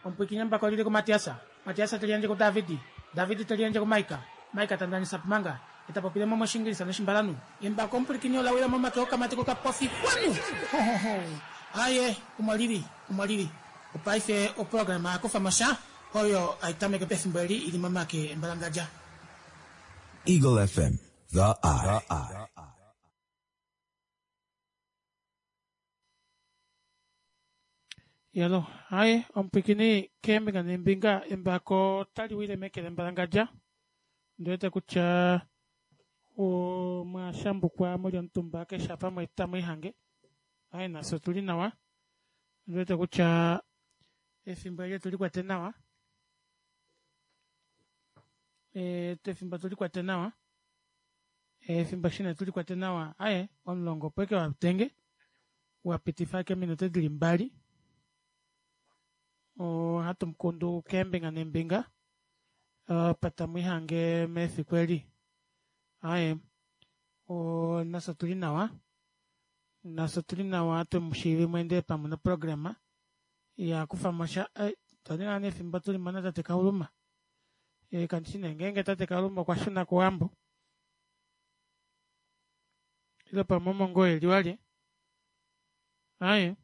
ompikinya mpaka lile kwa Matiasa talianje kwa David talianje kwa Maika tandani sapmanga itapopile mama shingiri sana shimbalanu imba komplikinyo la wila mama toka matiko kapofi kwanu aye kumaliri upaife o programa akufa masha hoyo aitame ke pefimbali ili mama ke mbalangaja Eagle FM, the eye. Yalo, aye, ompikini kembe ngane mbinga embako tali wile mekele mbalangaja ndoete kucha o mashambu kwa moja ntumba ke shapa mwita mwihange aye na sotuli nawa ndoete kucha efimbali tulikuwa tenawa tefimba tulikuwa tenawa fimba shina tulikuwa tenawa aye onlongo pweke wa tenge wapitifake minute dilimbali o hatu mkundu kembe ngane mbinga pata mwihange mefi kweli aye o nasotuli nawa hatu mshivi mwende pamuna programa ya kufamasha tani ngane fimba tuli mana tateka uluma kanchine ngenge tateka uluma kwa shuna kuambo ilo pamomo ngoe liwali aye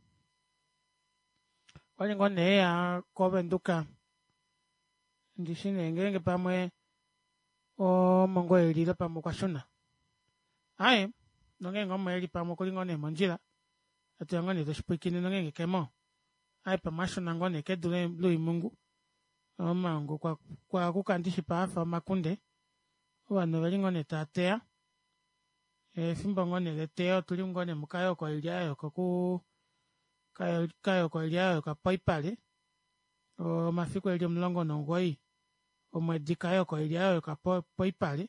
wali ngone ya kobe nduka ndishine ngenge pamwe o mongoe lilo pamwe kwa shuna aye nonge ngoma eli pamwe kuli ngone monjila ati ngone toshipikini nonge kemo aye pamashuna ngone kedule lui mungu mangu kwa kukandishi pafa makunde wano bali ngone tatea fimba ngone leteo tuli ngone mukayo kwa iliayo kayo kwa iliayo ka paipale o mafiko elio mlongo nongoi o mwedikayo kwa iliayo ka paipale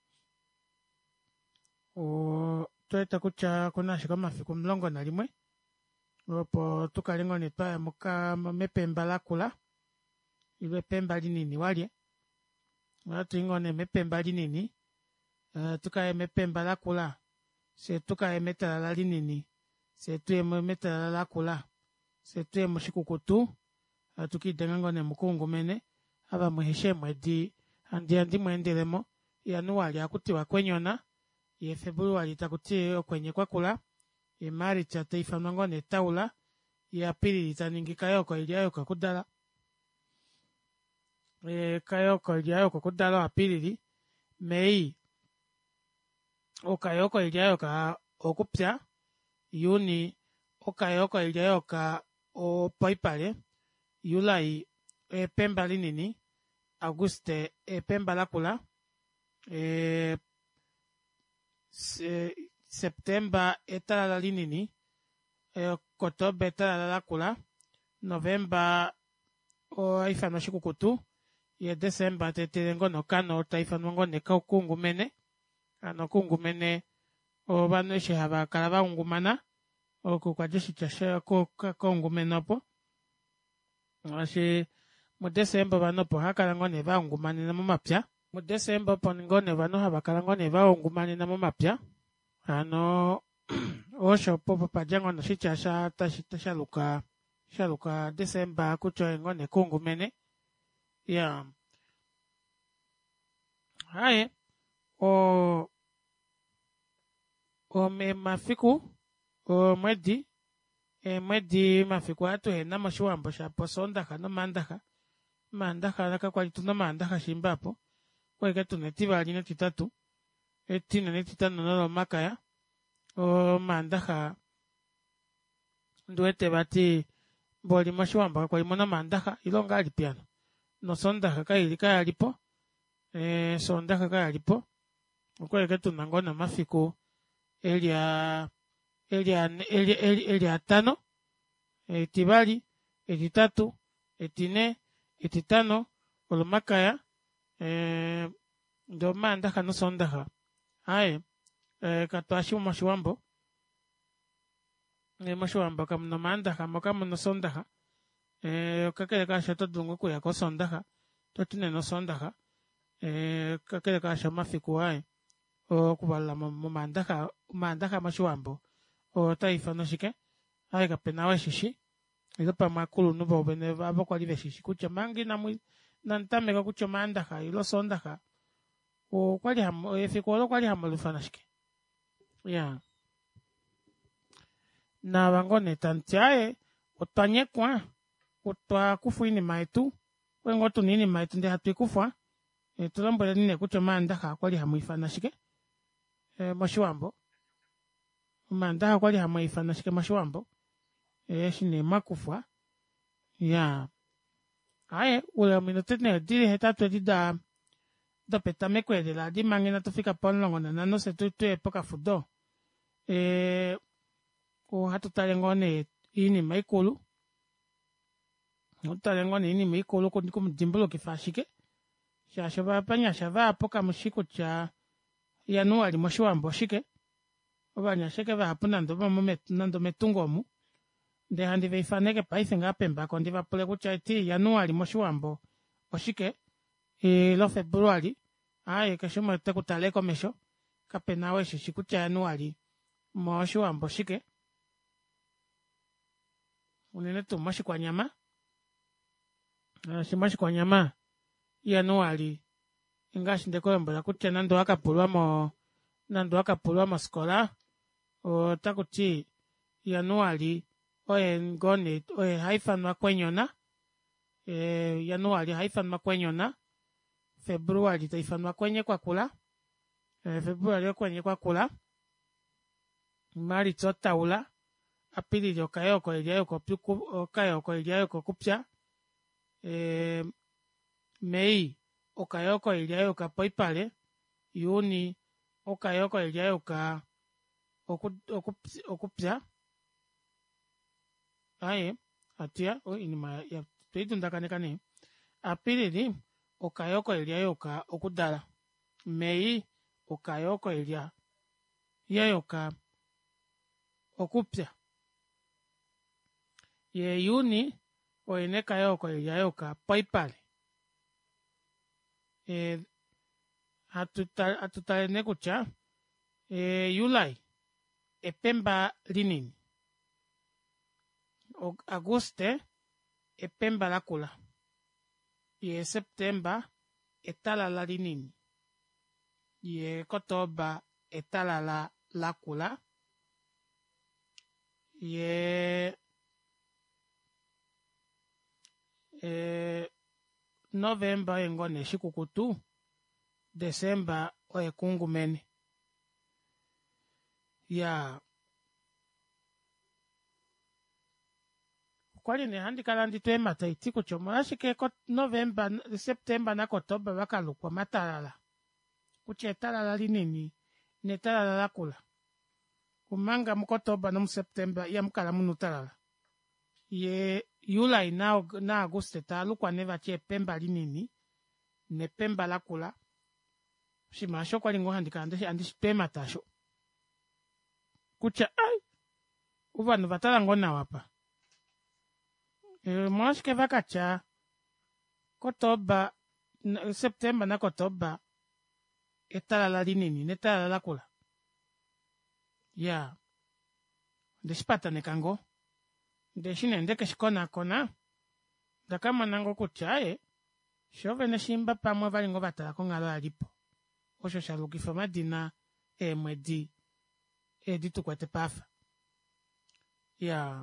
o toeta kucha kunashi kama mafiko mlongo na limwe opo tukalingo ni twa muka mepemba lakula iwe pemba linini walye watu ingone mepemba linini tukaye mepemba lakula se tukaye metala linini se tuye metala lakula se tuye mushikukutu tukidenga ngone mukungu mene aba muheshe mwedi andi mwendelemo yanuwali akutiwa kwenyona ye Februari takutie okwenye kwakula ye March ataifa ngone taula ya pili taningika yoko iliayo kakudala kayoko iliayo kakudala apilili Mei okayoko iliayo ka okupya Yuni okayoko iliayo ka opaipale Julai pemba linini Auguste pemba lakula Septemba etalala linini Kotoba etalala lakula Novemba o aifano shikukutu ye Desemba tetelengo no kano taifano ngone ka kungumene ano kungumene o banoshe haba kalaba ungumana o kwa jeshi chashe ko kungumenopo ashe mu Desemba banopo hakala ngone ba ungumane na mumapya mu Desemba pon ngone bano haba kala ngone ba ungumane na mumapya ano osho popo pajango no shichasha tashaluka Desemba kucho ngone kungumene ya haye o me mafiku o mwedi mafiku hatu hena mashuambo shapo sondaka no mandaka naka kwa lituna mandaka shimbapo kwa ikatu netiba alina titatu etina netitano nolo makaya o mandaka nduete bati boli mashuamba kwa imona mandaka ilonga alipiano no sondaka kaya alipo sondaka kaya alipo kwa ikatu nangona mafiku elia tano etibali etitatu etine etitano olumakaya ndo mandaka no sondaka aye katwashi mashuambo mashuambo kamno mandaka mokamno sondaka kakele kasha todungu kuya ko sondaka totine no sondaka kakele kasha mafiku aye o kubala mu mandaka mashuambo o taifa no shike aye kapena wa shishi ilo pa makulu nubo bene abo kwa live shishi kucha mangi na ntameka kucha mandaka ilo sondaka o kwali ham efikolo kwali hamalufana shike ya na wangone tantiae otanye kwa otwa kufuini maitu wengo tunini maitu ndi hatu kufa tulambole nine kucha mandaka kwali hamuifana shike mashiwambo mandaka kwali hamuifana shike mashiwambo shine makufwa ya aye ule minutene diri hetatu dida do petame kwele la di mangina tufika ponlongo na no se tu epoka fudo o hatu talengone ini maikulu utalengone ini maikulu ko ndikum dimbulo kifashike sha shaba panya shava apoka mushiko cha Januari moshiwambo shike obanya shike va hapuna ndo metungomu nde handi veifaneke paise ngapemba ko ndiva pole kucha iti Januari moshiwambo oshike lo Februari kashimo te kutaleko mesho kapenawe shishi kucha Januari moshiwambo shike unene tu moshi kwa nyama shimashi kwa nyama Januari ingashi ndekolembola kucha nando akapulwa mo skola o takuti Januari oye ngone oye haifanwa kwenyona Januari haifanwa kwenyona Februari taifanwa kwenye kwa kula Februari kwenye kwa kula Mari taula apili okayoko iliyayoko kupya Mei okayoko iliyayoka poipale Yuni okayoko iliyayoka okupya atia inima ya tuitundakanikane apilili okayoko iliyayoka okudala Mei okayoko iliyayoka okupya ye Yuni oine kayoko iliyayoka poipale hatutalene kucha Julai epemba linini Agoste epemba lakula ye Septemba etalala linini ye Kotoba etalala lakula ye Novemba engone shikukutu Desemba oekungumene ya kwali ne handikala nditwe mata itiko chomola shike ko Novemba Septemba na Kotoba bakalukwa matalala kuche talala linini ne talala lakula kumanga mu Kotoba no mu Septemba ya mukala munu talala ye Julai na Agoste talukwa neva che pemba linini ne pemba lakula shimasho kwali ngo handikala andishitwe matasho kucha uvanu vatala ngona wapa mwashike vakacha Kotoba Septemba na Kotoba etalala linini netalala lakula ya ndeshipata nekango ndeshine ndeke shikona kona ndakama nango kuchae shove neshimba pamwe valingo vatala kongalo alipo osho shalukifo madina mwedi tukwete pafa ya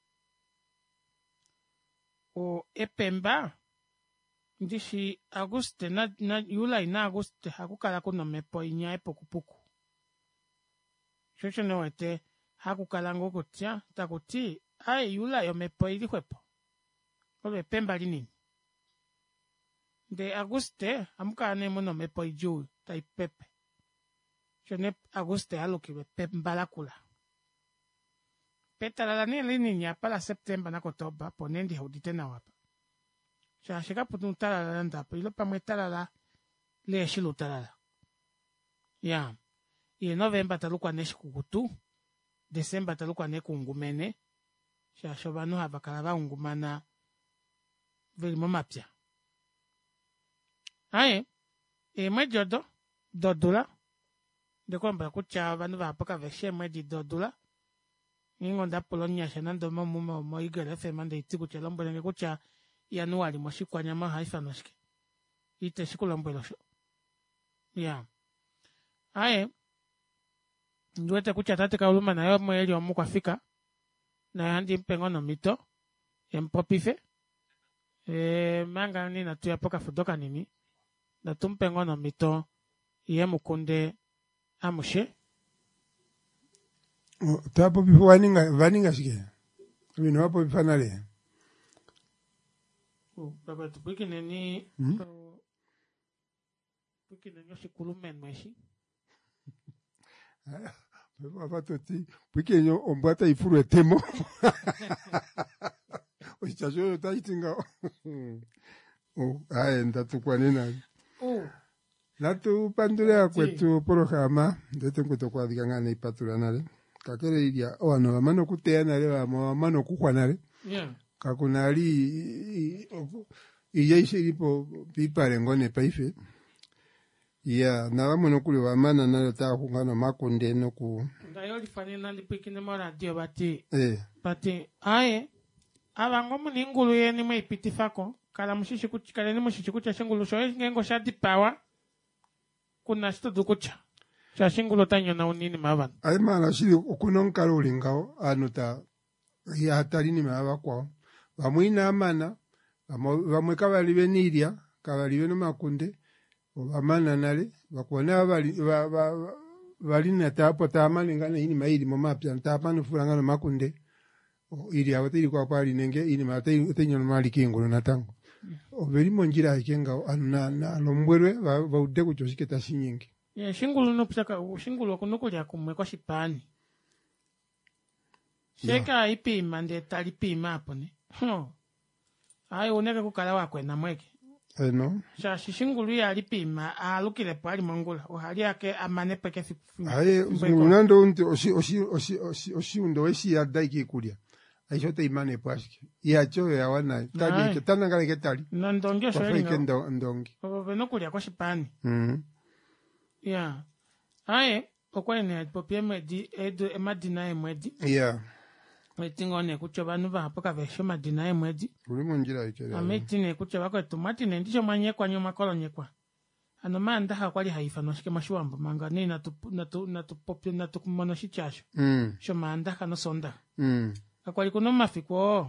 o epemba ndishi Agoste na Julai na Agoste hakukala kuno mepo inya epokupuku shosho newete hakukala ngo kutya takuti Julai omepo ili hwepo olo epemba linini de Agoste amukala nemo no mepo ijuu taipepe shone Agoste alukilwe pemba lakula petalala ni linini apala Septemba na Kotoba ponendi haudite na wapa shashika putu talala ndapo ilo pamwe talala le shilu talala ya ye Novemba talukwa neshi kukutu Desemba talukwa ne kungumene shashobanu habakala baungumana vilimo mapya mwejodo dodula ndekwamba kucha vanu vapaka veshe mwedi dodula ingo da Polonia shenando mo Eagle FM ande itiku chelombo nge kucha Januari moshikwa nyama haifa noshike ite shikulombo sho ya aye ndwete kucha tate kauluma na yo mweli omu kwa fika na handi mpengo no mito empopife manga ni na tuya poka fudoka nini na tumpengo no mito ye mukunde amushe tapo bifo vaninga shike wino hapo bifanale baba tupiki neni tupiki neni shikulumen mweshi baba toti piki nyo ombata ifuru etemo ochichacho taitinga aye ndatukwa nena natu pandulea kwetu programa ndete kwetu kwa dikangana ipatura nale kakere idia wano amano kutea nale amano kukhwa nale kakunali iya ishiripo pipale ngone paife ya na mono kule wamana nalo ta kungana makonde no ku ndayoli fani nali pikine mo radio bati aye abango muningulu yeni mwe ipitifako kala mushishi kuchikale ni mushishi kucha shingulu sho ngengo shati power kuna studu kucha cha shingulu tanyo na unini mabana aye mana shiri okunonkalo lingao anuta ya hatari ni maba kwa bamwina amana bamwe kabali beniria kabali beno makunde obamana nale bakona bali na tapo tamani ngana ini maili momapya tapano fulanga no makunde ili awatiri kwa pali nenge ini matei tenyo mali kingulo natango obeli monjira ikenga na lombwerwe baude kuchoshike tashinyingi shingulu no psaka shingulu kunukulya kumwe kwa shipani sheka ipima nde talipima hapo ne ayo uneka kukala wakwe na mweke no shingulu ya alipima alukile pali mongula uhali yake amane peke fifu aye unando unti oshi undo weshi ya daiki kulia aishote imane pashiki yacho ya wana tali tanangala ketali ndonge shoringa ndonge benokulya kwa shipani ya aye okwene popie medi edo emadina emedi wetingone kucho banu bapo kavesho madina emedi uri munjira ikere ametine kucho bako tomatine ndicho manye kwa nyuma kolonyekwa ano manda hakwali haifa noshike mashuambo manga ni na tu popie na tu kumono shichasho sho manda kano sonda akwali kuno mafiko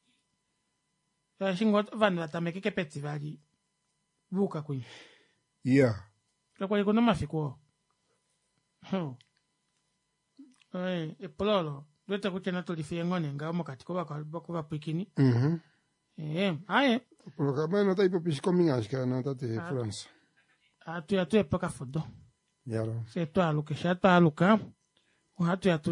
ya shingo vanu batameke ke festivali buka kwenye akwali kuno mafiko epololo lwete kuchena tulifie ngone ngao mokati kuba pikini aye programa no taipo pisco mingashka no tate France atu epoka fodo yaro se to aluke shato aluka hatu ya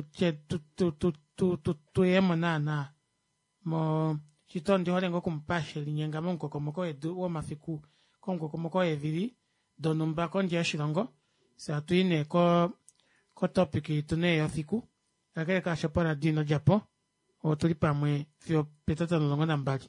tu yemo na mo chitondi hole ngo kumpashe linyenga monko komoko edu wo mafiku kongo komoko evili donumba konje shilongo sa tuine ko topic tune ya fiku akere ka shopora dino japo o tulipa mwe fio petata longo na mbali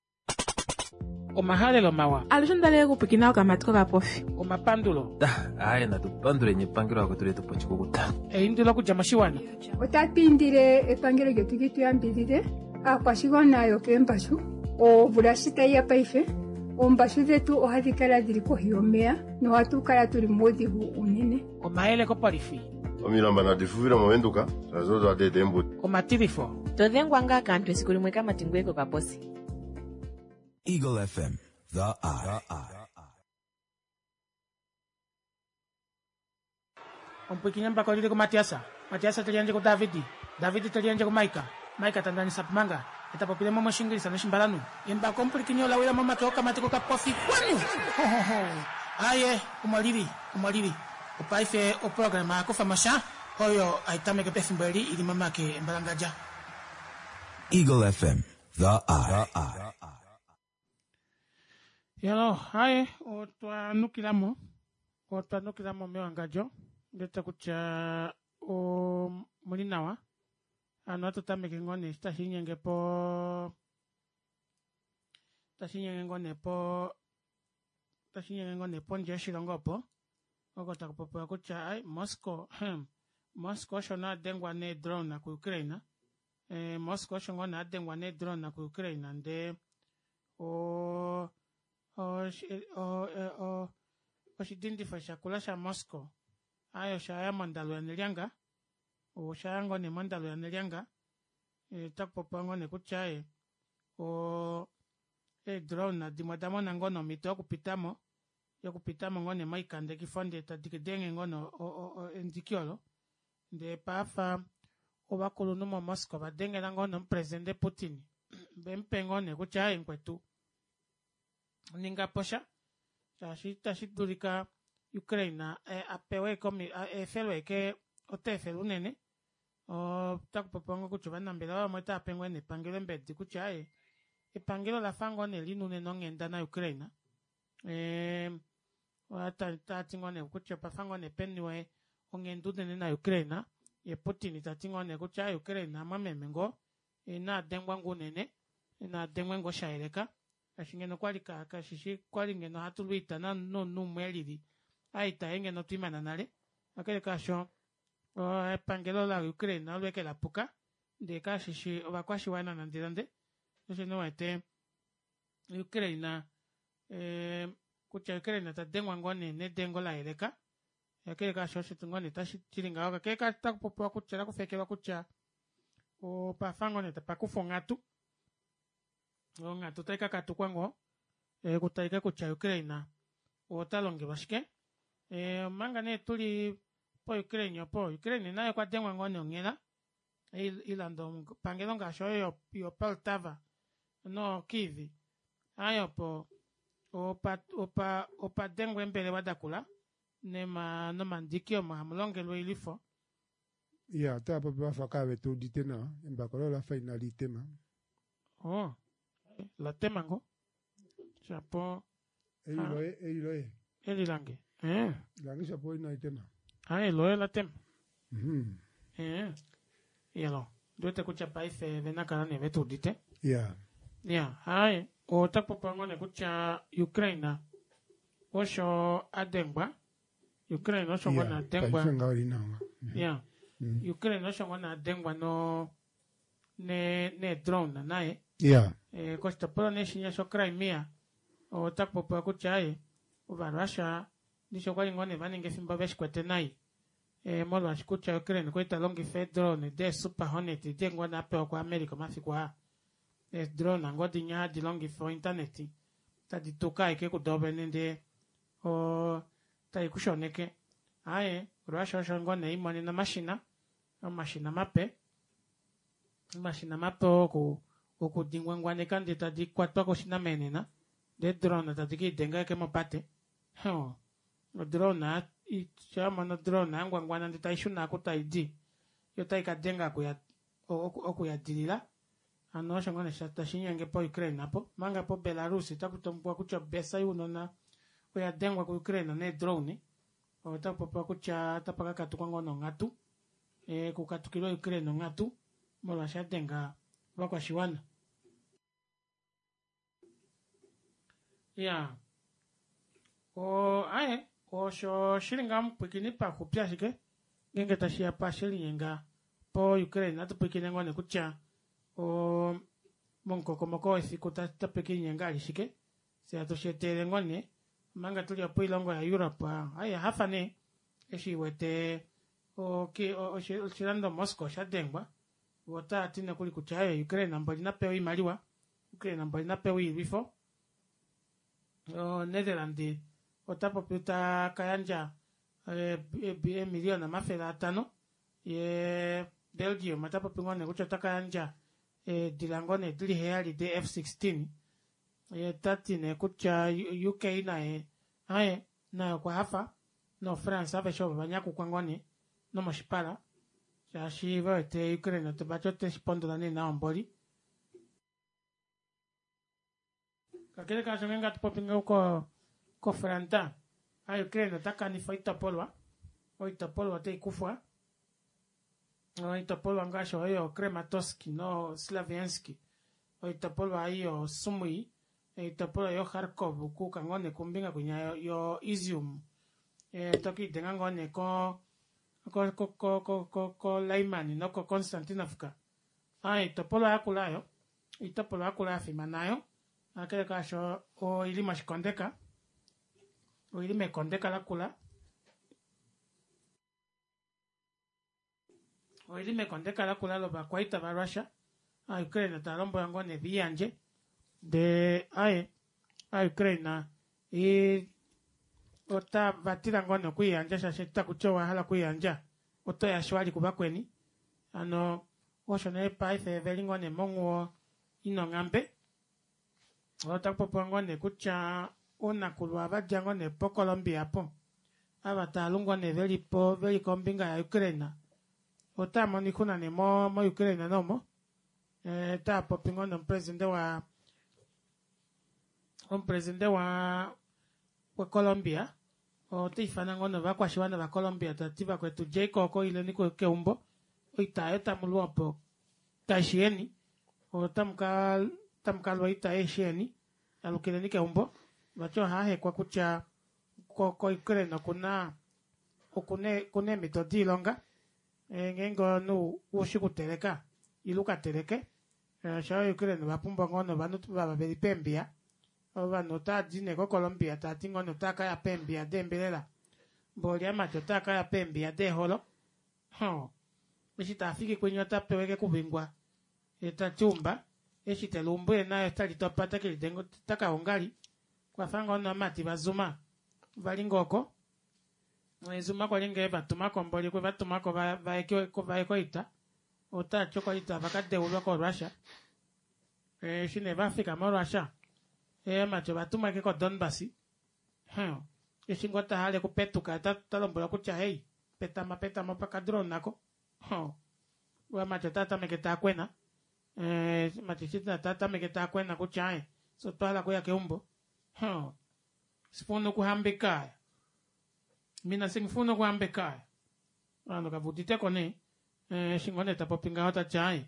o mahale lo mawa alishondale kupikina kamatiko kapofi o mapandulo aye na tupandule nyepangiro ako tule tupochikukuta indulo kujamashiwana otapindire epangiro getu tuyambirire akwashigona yo kembashu o burashita ya paife ombashu zetu ohadikala zili kohiyomea no hatukala tuli modihu unene o maele ko parifi omilamba na difuvira momenduka tazozo adede mbuti o matirifo todhengwa nga kantu esikuli mweka matingweko kaposi Eagle FM, the eye. Ompikinya mpaka lile ko Matiasa talianje ko David talianje ko Maika tandani sapmanga etapopile mama shingilisa na shimbalanu imba komplikinyo la wila mama toka matiko ka pofi kwanu aye umaliri upaife o programa ko famasha oyo aitame ke pefimbeli ili mama ke mbalangaja Eagle FM, the eye. Yalo aye otwa nukilamo mewangajo ndeta kucha o mulinawa ano tutame kingone tashinyenge po nje shilongo po okota kupopo kucha ai Moscow shona dengwa ne drone na ku Ukraine Moscow shongo na adengwa ne drone na ku Ukraine nde o shidindi fa shakula sha Moscow ayo shaya mandalo ya nilianga o shayango ne mandalo ya nilianga takpopango ne kuchae o drone na dimadamo na ngono mito kupitamo yakupitamo ngone maikande kifonde tadikidenge ngono ndikiolo nde pafa obakulu numo Moscow badenge na ngono president Putin bempengo ne kuchae nkwetu ninga posha tashidulika Ukraine apewe komi efelwe ke otefelu nene o takupopongo kuchuba nambela wa mweta apengwe ne pangelo mbedi kuchae epangelo la fango ne linune nongenda na Ukraine tatingone kuchepa fango ne penwe ongendu nene na Ukraine Putin tatingone kuchae Ukraine mamemengo na dengwa ngunene na dengwa ngo shaireka ashingeno kwali kashishi kwali ngeno hatuluita na no mwelidi aita engeno tuimana nale akele kasho pangelo la Ukraine alweke la puka de kashishi wakwashi wana nandirande no ete Ukraine kucha Ukraine ta dengwa ngone ne dengo la eleka akele kasho shitungone tashi chilinga waka keka takupopo kucha kufekela kucha o pafango ne tapakufongatu nga tutaika katukwango kutaika kucha Ukraine otalonge bashike manga ne tuli po Ukraine nayo kwa dengwa ngone ongela ilando pangelo ngasho yo Poltava no Kiev ayo po opa dengwe mbele wadakula nema no mandikio mahamlonge lo ilifo ya ta pa faka vetu ditena mbakolo la finalité ma la temango chapo elilange lange chapo ina itema lo la tem yalo dote kucha paife vena kana ne vetu dite o takupopango ne kucha Ukraine osho adengwa Ukraine osho ngona adengwa Ukraine osho ngona adengwa no ne drone nae Costa Polo ne shinya sho Crimea o takupopa kucha o Russia nisho kwali ngone vaninge fimba beshkwete nai molo ashikucha Ukraine kweta longi fe drone de Super Hornet de ngwana pe kwa America mafikwa drone ngodi nya di longi fo internet tadi toka ike kudobe nende o tai kushoneke Russia shongone imoni na mashina mape oku dingwangwane kandi tadi kwatwa ko shina menena de drone tadi ki denga ke mapate drone chama no drone angwangwana nditaishuna kutaidi yotaika denga okuya dilila ano shangone shata shinyange po Ukraine apo manga po Belarus takutombwa kucha besa yuno na oya dengwa ku Ukraine ne drone o tapopa kucha tapaka katukwango no ngatu kukatukilo Ukraine ngatu mola shadenga wakwa shiwana osho shilinga mpwikini pa kupya shike ngenge tashia pa shilinga po Ukraine atupwikine ngone kucha o monko esiku tapwikine ngali shike se atoshetere ngone manga tuli apo ilongo ya Europe hafane eshiwete shirando Moscow shadengwa wota atina kuli kucha Ukraine ambali napewa imaliwa Ukraine ambali napewa ilifo Netherlands otapo pita kayanja milioni mafela 5 ye Belgium matapo pingone kuchota kayanja dilangone dili heali de F16 ye 13 kucha UK na kwa hafa no France ave shoba banyaku kwangone no mashipala shashiva te Ukraine to bachote spondo dani na omboli kakele kasongenga tupopinga ko Franta Ukraine takani faita polwa te kufwa polwa ngasho yo Krematorsk no Slavianski polwa yo Sumui polwa yo Kharkov ku kangone kumbinga kunya yo Izium toki dengangone ko Laimani no ko Konstantinovka Itopolo akulayo itopolo akula afimanayo akele kasho o ilima shikondeka o ilime kondeka lakula o ilime kondeka lakula loba kwaita ba Russia Ukraine talombo yango ne biyanje de Ukraine ota batira ngono kuyanja shashita kuchowa hala kuyanja oto ya shwali kubakweni oshone paife velingo ne mongo ino ngambe ota popo ngone kucha ona kulwa bajango ne po Colombia po abata lungo ne veli kombinga ya Ukraine ota moni kuna ne mo Ukraine no mo ta popingo no president wa Colombia o tifana ngono va kwa shiwana va Colombia tatiba kwetu Jacob ko ile niko keumbo oita eta muluapo tashieni o tamka loita eshieni alukile ni keumbo bacho hahe kwa kucha ko Ukraine kuna okune metodi longa ngengo no ushikuteleka iluka teleke sha Ukraine bapumba ngono banutu baba belipembia Ovano ta dine ko Colombia ta tingo no ta kaya pembia de mbelela. Bolia macho ta kaya pembia de holo. Eshita afiki kwenye ta peweke kubingwa. Eta chumba. Eshita lumbu na esta litopata ke litengo taka ongali. Kwa fango no mati bazuma. Valingoko. Zuma kwa linge batuma komboli kwa batuma ko va ita. Ota choko ita vakade ulo ko Russia. Shine Afrika mo Russia. Macho batuma ke ko Donbasi. Ishingota hale ku petuka talombola ku chahei. Petama paka drone nako. Wa macho tata meketa kwena. Machita tata meketa kwena ku chai. So twala ko ya keumbo. Sifuno ku hambekaya. Mina singfuno ku hambekaya. Ano kabutite kone. Shingone tapopinga hota chai.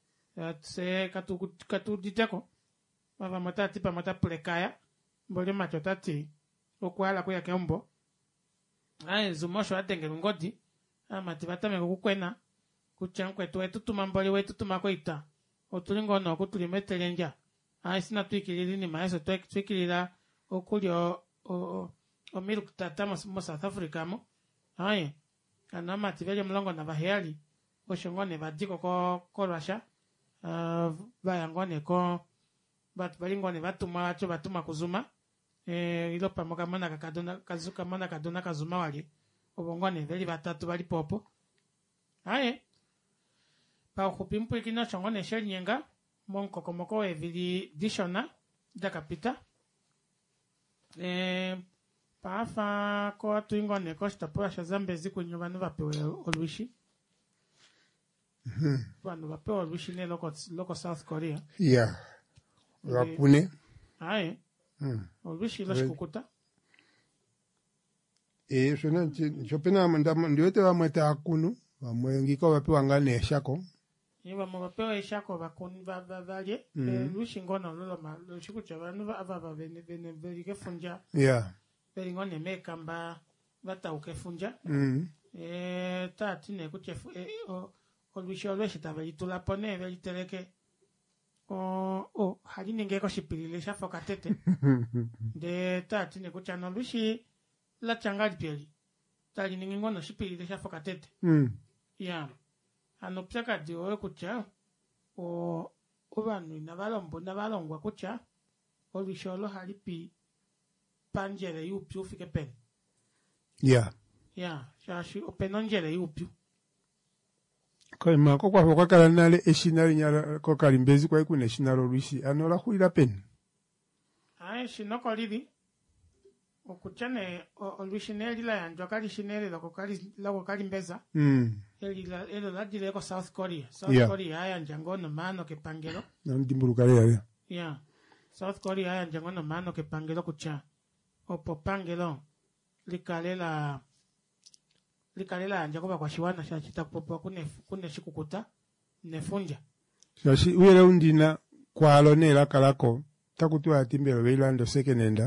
Se katu diteko. Mava matati pa mata plekaya. Mbole macho tati. Okuala kuya keumbo. Zumosho atenge ngodi. Mati batame kukwena. Kuchankwe tuwe tutuma mbole we tutuma kwa ita. Otulingo no kutulimetelenja. Sina tuikilili ni maeso tuikilila. Okuli o milk tata mo South Africa mo. Kana mati vele mlongo na vaheali. Oshongone vadiko ko Russia. Vayangone ko balingone batuma kuzuma ilo pamoka mana kazuka mana kadona kazuma wali obongone veli batatu bali popo pa kupimpu ikina chongone shenyenga monko komoko evili dishona da kapita pa afa ko tuingone kosta po shazambe zikunyo banu bapewe oluishi banu bapewe oluishi ne loko South Korea Rakune. Oluishi lashikukuta. Chopena ndiote wamwete akunu. Wamwengiko wapewa ngane eshako. Wapewa eshako bakuni bavalye. Oluishi ngono lolo lushikucha banu ababa vene kefunja. Beli ngone mekamba bata ukefunja. Tatine kuchefu oluishi oluishi tabeli tulapone veli teleke. Hali ngeko shipilile shafoka tete. De tati ne kuchano lushi la changali pieli. Tali ngono shipilile shafoka tete. Anopsaka dio kucha. Obanu nabalongwa kucha. Olisholo hali pi panjere yupi ufike pen. Shashi openonjere yupi. Kwa mako kwa foka kalanale eshinari nyara ko kalimbezi kwa ikune shinaro rushi anola kuila pen. Shinoko lidi. Okuchane oluishineri la yanjo kali shineri lako kalimbeza. Elo la dire ko South Korea. South Korea haya njangono mano ke pangelo. Ndimburu kale South Korea haya njangono mano ke pangelo kucha. Opo pangelo likalela njakoba kwa shiwana shachita kupopo kune shikukuta nefunja. Shashi uwele undina kwa alonela kalako takutua atimbelo weilando sekenenda.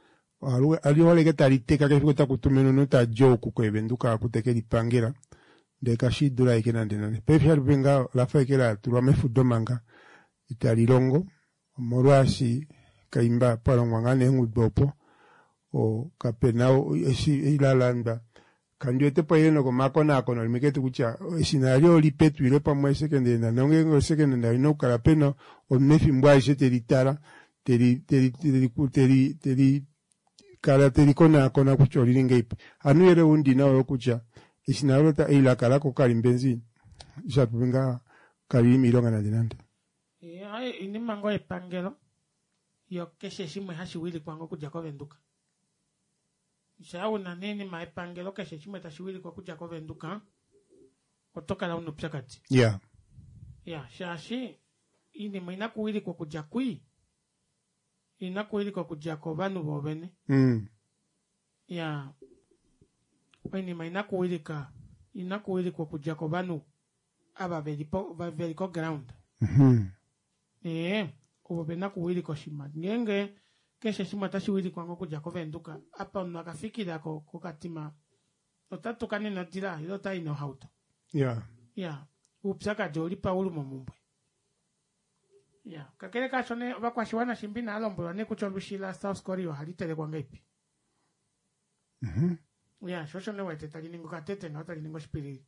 Aliwale getaliteka kefiko takutumeno nota joku kwe benduka kuteke lipangela. de kashidura ikenande nane pefya rupenga la faikela turame fudomanga italilongo morwasi kaimba palongwangane ngudopo o kapenao esi ilalanda kandiete payeno ko makona kono limiketu kucha scenario lipetu ile pamwe sekende na nonge sekende na ino karapeno o mefi mbwa jete litara teri karateri kona kuchori ngeipe anu yere undi nawo kucha scenario ta ila kala ko kalimbenzi jatubinga kalimi ilonga na dinande ini mango epangelo yo keshe shimwe hashiwili kwango kuja kwa venduka shauna nini maepangelo keshe shimwe tashiwili kwa kuja kwa venduka kutoka la unupchakati shashi ini mwina kuwili kwa kuja kui ina kuwili kwa kuja kwa vanu bobene ini mwina kuwili ka ina kuwili kwa kuja kwa vanu aba veliko ground ubena kuwili kwa shima ngenge keshe shima tashiwili kwango kuja kwa venduka apa unakafikira ko katima otatukane na dira ilota ino hauto upsaka joli paulu momumbwe kakele kachone bakwashiwana shimbina alombula ne kuchombushila South Korea halitele kwa ngaipi shosho ne wete taliningo katete na taliningo spiri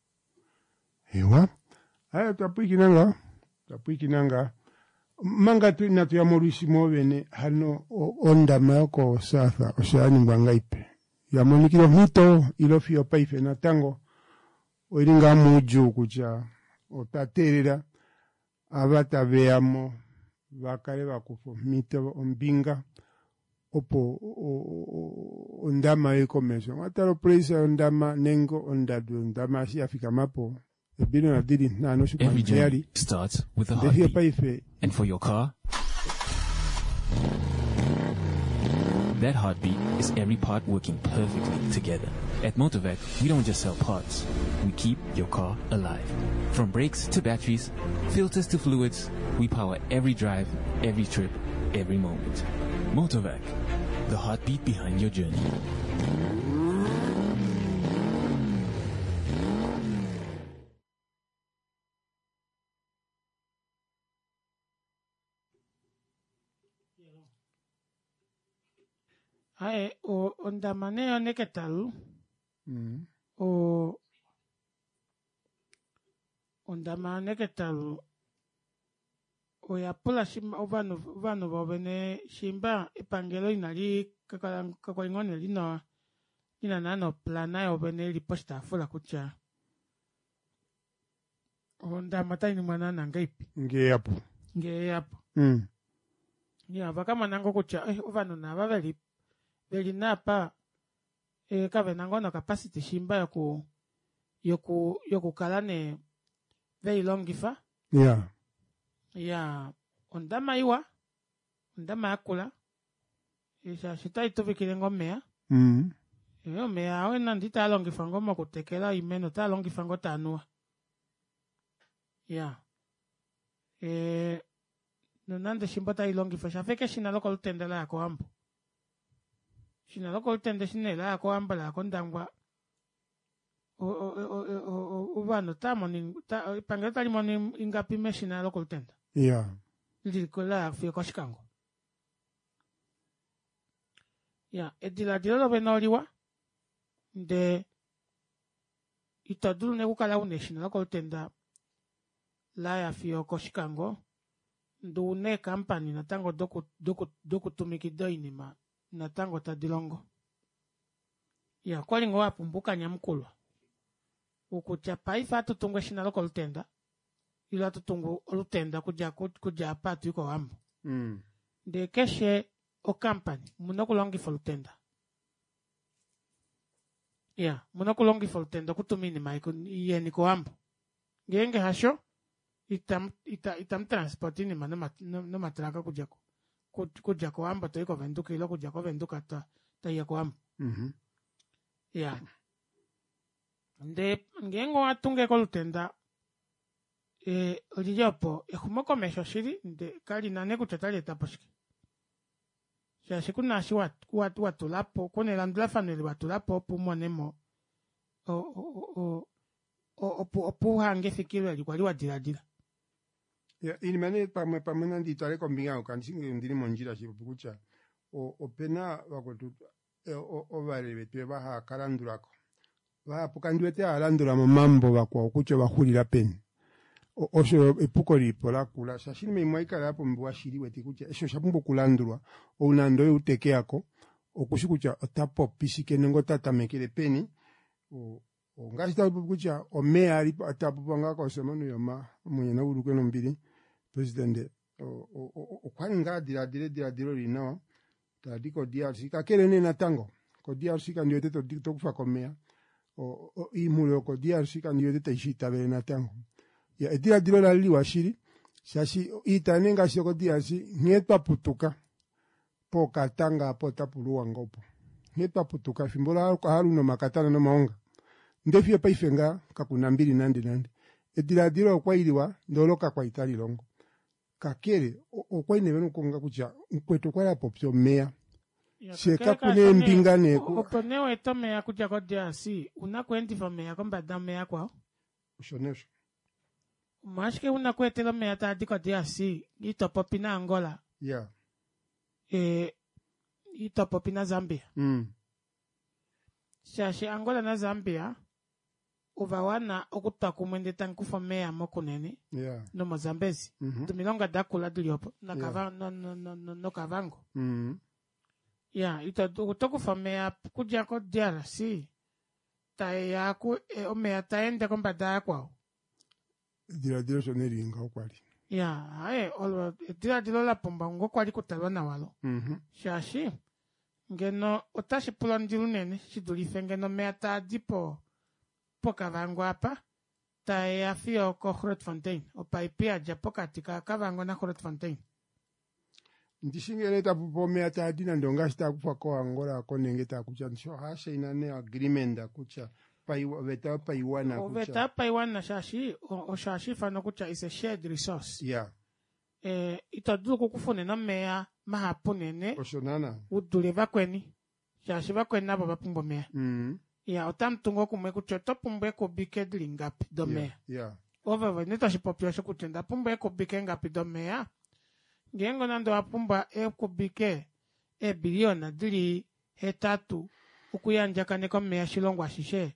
aya tapuikinanga manga tu na tuya morisi movene hano ondama ko satha oshani mbangaipe ya monikiro mito ilofio paife na tango oiringa muju kucha otaterera abata veamo bakale bakufo mito ombinga opo ondama ekomeso mataro praise ondama nengo ondadu ondama si afika mapo. Every journey starts with a heartbeat. And for your car, that heartbeat is every part working perfectly together. At Motovac, we don't just sell parts. We keep your car alive. From brakes to batteries, filters to fluids, we power every drive, every trip, every moment. Motovac, the heartbeat behind your journey. Ondamane neketalu ondamane neketalu oyapula shimba vanu bobene shimba epangelo inali kakolingone lino ina nano plana yobene liposta afula kucha ondamata ini mwana nangaipi ngeyapo vakama nango kucha uvanu na vaveli napa kave nango na capacity shimba yoku kala ne very longifa ondama iwa ondama akula isha shita ituvikile ngomea mea awe nandita longifa ngoma kutekela imeno ta longifa ngota anua nonande shimba ta ilongifa shafeke shina loko lutendela yako ambu shina loko lutende shinela yako amba la kondangwa uvano tamoni pangelo talimoni ingapi meshina loko lutenda lilikola fio koshikango edila lo benoliwa de itodulu nekukala uneshina loko lutenda la ya fio koshikango ndune kampani natango doku tumikido inima natango tadilongo kwalingo wapumbuka nyamkulwa ukucha paifa tutungwe shina loko lutenda ila tutungu lutenda kuja patu yuko wambu de keshe o kampani munokulongi fo lutenda munokulongi fo lutenda kutumini maiko yeni ko wambu ngenge hasho itam transport ni mana no matraka kuja ko amba to iko venduka ilo kuja ko venduka ta ya ko amba nde ngengo atunge ko lutenda olijopo humoko mesho shiri nde kali nane kutatali etaposhiki shikuna shi watulapo kone landula fanele watulapo pumonemo opuhange fikiro likwaliwa diladila. Ya ilimane pamwe nandi twale kombinga ukansinge ndili monjira chipukucha opena wakotu ovale betwe baha kalandulako bapukandiwete alandula mu mambo bakwa okucho bahulira peni osho epuko lipo lakula shashini meimwaikala hapo mbuwa shiri weti kucha esho shapumbu kulandulwa ounando utekeako okushikucha otapo pisike nengo tatamekele peni ngashita kucha omea alipo atapupanga kwa semanu yoma mwenye na uruke nombili presidente okwani nga diradiro linawa tadiko DRC kakele nena tango ko DRC kan yote to kufa komea imule ko DRC kan yote taishita bele na tango ya diradiro la liwa shiri shashi itanenga shoko DRC ngetwa putuka po katanga po tapuluwa ngopo ngetwa putuka fimbola halu no makatana no maonga ndefye paifenga kakunambili nandi diradiro kwa iliwa ndoloka kwa itali longo kakere okwaine beno konga kucha nkweto kwa popyo mea sheka kune mbingane oponewe to mea kucha kwa DRC unakwenti fa mea komba da mea kwa ushonesho mashike unakwetelo mea ta diko DRC ito popina Angola yeah ito popina Zambia shashi Angola na Zambia uvawana okutakumwende tankufa mea mokunene yeah no Mozambezi dumilonga dakula duliopo na kava no kavango yeah ito kutokufa mea kuja ko DRC taya ku omea taende kombada kwao diradiro soneringa okwali yeah diradiro la pomba ngokwali kutalwa na walo shashi ngeno otashi pulandilu nene shidulife ngeno mea ta dipo poka vango apa ta ya fio ko Grootfontein o paipia japoka tika kavango na Grootfontein ndishingele ta pupo ata dina ndonga sta kufa ko Angola ko nengeta kucha nsho hasha inane agreement akucha veta paiwana kucha veta paiwana shashi o shashi fano kucha is a shared resource yeah itaduko kufune na mea mahapunene oshonana udule vakweni shashi vakweni nabo bapumbo mea ya otamtungo kumwe kuchoto pumbe ko bike ngapi domea yeah over neta shi population kutenda pumbe ko bike ngapi domea ngengo nando apumba ko bike biliona dili hetatu ukuyanja kane ko mea shilongwa shishe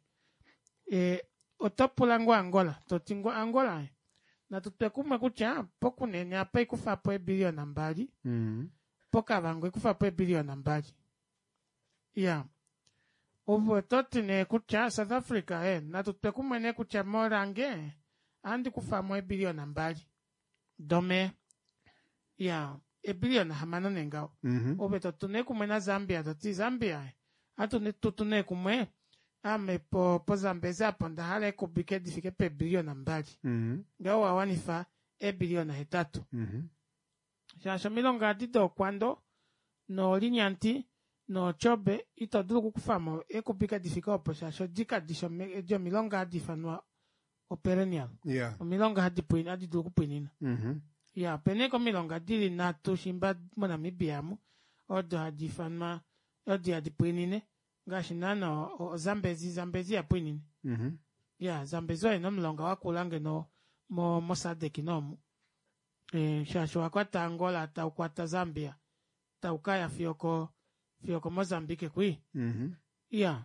otopulango Angola totingo Angola na tutekumwe kucha pokunene apa ikufa po biliona mbali poka vango ikufa po biliona mbali yeah Ovo totine kucha South Africa na tutekumene kucha morange andi kufa mo biliona mbali dome ya biliona hamano nengao ovo totune kumena Zambia toti Zambia atune tutune kumwe ame po Zambezi aponda hale kubike difike pe biliona mbali ngao awanifa biliona hetatu shasha milonga dito kwando no linyanti no chobe ito dulu kufamo ekubika difika oposha shojika disho jo milonga difanwa operenial yeah milonga hadi puin adi dulu kupinina yeah peneko milonga dili na tushimba mona mibiamu odo hadi fanma odi hadi puinine ngashi nana o Zambezi ya puinine yeah Zambezi wa ino milonga wakulange no mosadeki nomu shasho wakwata Angola ta ukwata Zambia ta ukaya fioko Mozambique kui yeah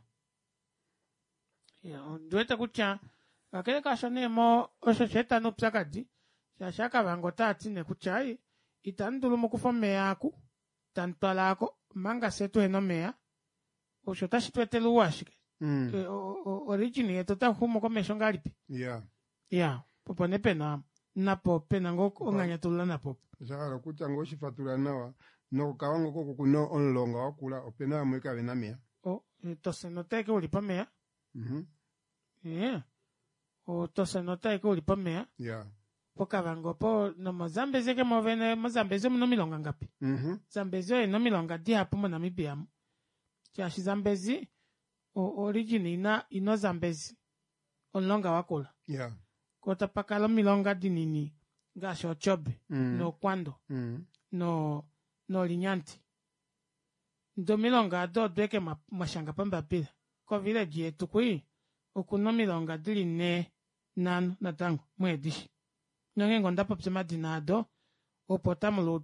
ndweta kucha akele kashone mo osheta no psakadi shashaka vango tatine kuchai itandulu mukufome yaku tantwalako manga setu eno mea oshota shitwete luwashike origini yeto ta humo komesho ngalipi yeah popone pena napo pena ngo onganya tulana napo shakara kucha ngo shifatura nawa no kawango koko kuno onlonga wakula opena mweka benamia tose nota ke ulipa mea yeah tose nota ke ulipa mea yeah poka vango po no Mozambezi ke movene Mozambezi no milonga ngapi Zambezi no milonga dia hapo mo Namibia chashi Zambezi origin ino Zambezi onlonga wakula yeah kota pakalo milonga dinini gasho chobe no kwando no linyanti ndo milonga do dweke mashanga pamba pila ko village yetu kui okuno milonga dili ne nanu natango mwedishi nongengo ndapo psema dinado opo tamu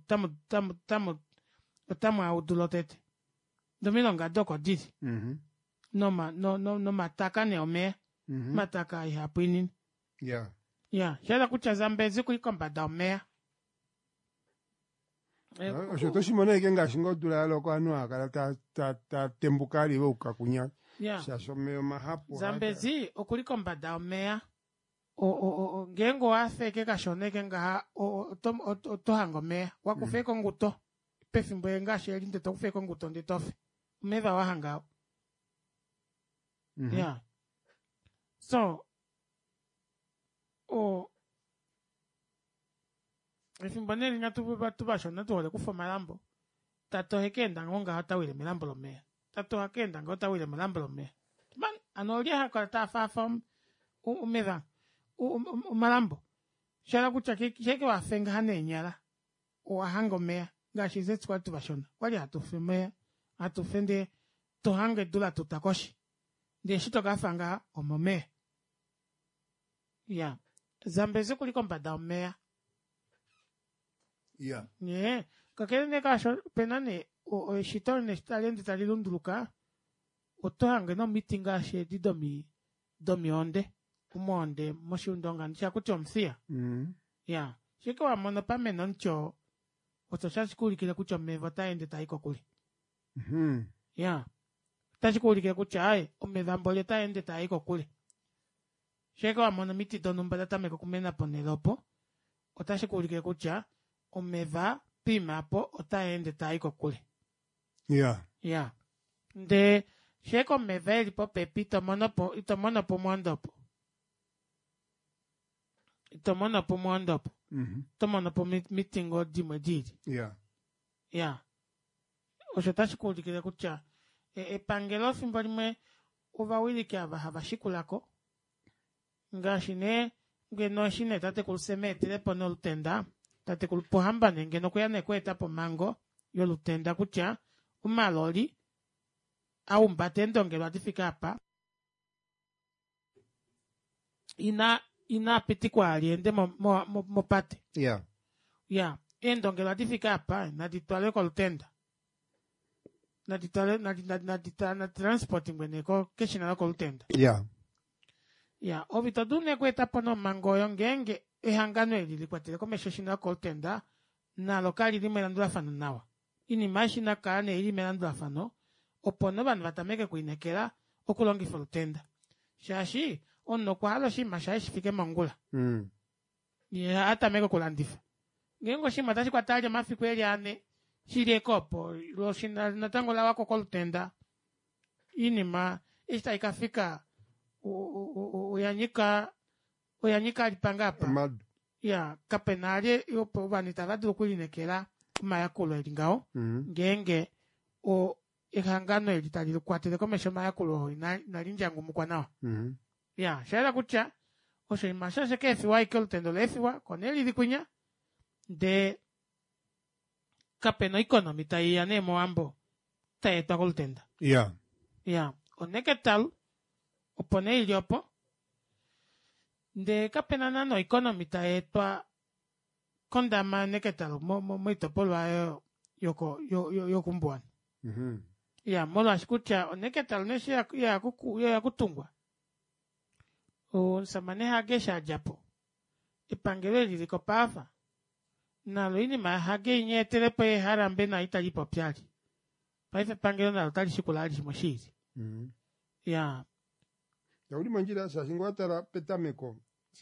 audulotete domino ngadoko didi no mataka ne ome mataka ihapwinin shada kucha Zambezi kulikomba da omea osho toshimona ike ngashingo dula loko anu akala ta tembukali we ukakunya shasome mahapo Zambezi okulikomba da omea ngengo afeke kashoneke ngaha otohanga omea wakufeka nguto pefimbo engashe linde tokufeka nguto nditofe umeva wahangao so efimbo neli tubashona tuhole kufa malambo tatohekenda ngonga hatawile milambo lomea tatohakenda ngo tawile milambo lomea man anolia hakola tafafa umeva malambo shala kucha keke wafenga hanenyala wahanga omea ngashize tswa tubashona wali hatufemea hatufende tohange dula tutakoshi ndiye shito gafanga omomea Zambezi kulikomba da omea kakele nekasho penane shito neshitalendi talilunduluka otohange no mitinga shedi domi onde umonde moshundonga nishakuti omthia shike wamono pameno ncho otoshashikulikile kucho meva taende taiko kuli tashikulikile kucha aye omeva mbole taende taiko kuli shike wamono miti donumbala tameko kumena ponelopo otashikulikile kucha omeva pimapo otaende taiko kuli nde shike omeva elipo pepi itomonopo mwandopo tomonopo mitingo dimwe didi osho tashikulikile kucha epangelo fimbo limwe uvawilike havashikulako ngashi ngeno shine tate kulusemetele pono lutenda tate kulupohambane ngeno kuya nekwetapo mango yolutenda kucha umaloli au mbate ndongelo atifika apa ina pitikwa aliende mopate endongelo atifika apa naditwale kwa lutenda na transporting weneko keshina lako lutenda ovito dune kweta pono mangoyo ngenge ehangano elilikwatile komesho shina lako lutenda na lokali limelandula fano nawa ini mashina kane ili melandula fano opono banu batameke kuinekela okulongifa lutenda shashi ono kwa halo shima shashi fike mongula atameke kulandifa ngengo shima tashi kwa taja mafiku eli ane shiri ekopo lo shina natango la wako kolutenda inima ista ikafika uyanyika alipanga apa kapenali yopo vanita vadu kulinekela kumayakulo elingao ngenge ihangano elitali lukwatile komesho mayakulo nalinjangu mukwa nao shaila kucha osho imashashe kefiwa ikolutendo lefiwa koneli likunya de kapeno economy taiya nemo ambo taetwa kolutenda oneketal opone iliopo de kapena nano economy taetwa kondama neketal moitopolo ayo yokumbuani molo ashikucha oneketal neshi ya kutungwa samane hagesha japo ipangelo liliko pafa nalo inima hage inyetele pe harambe na italipo pyali paife pangelo nalo tali shikulali shimoshiri uli manjira shashingwatara petameko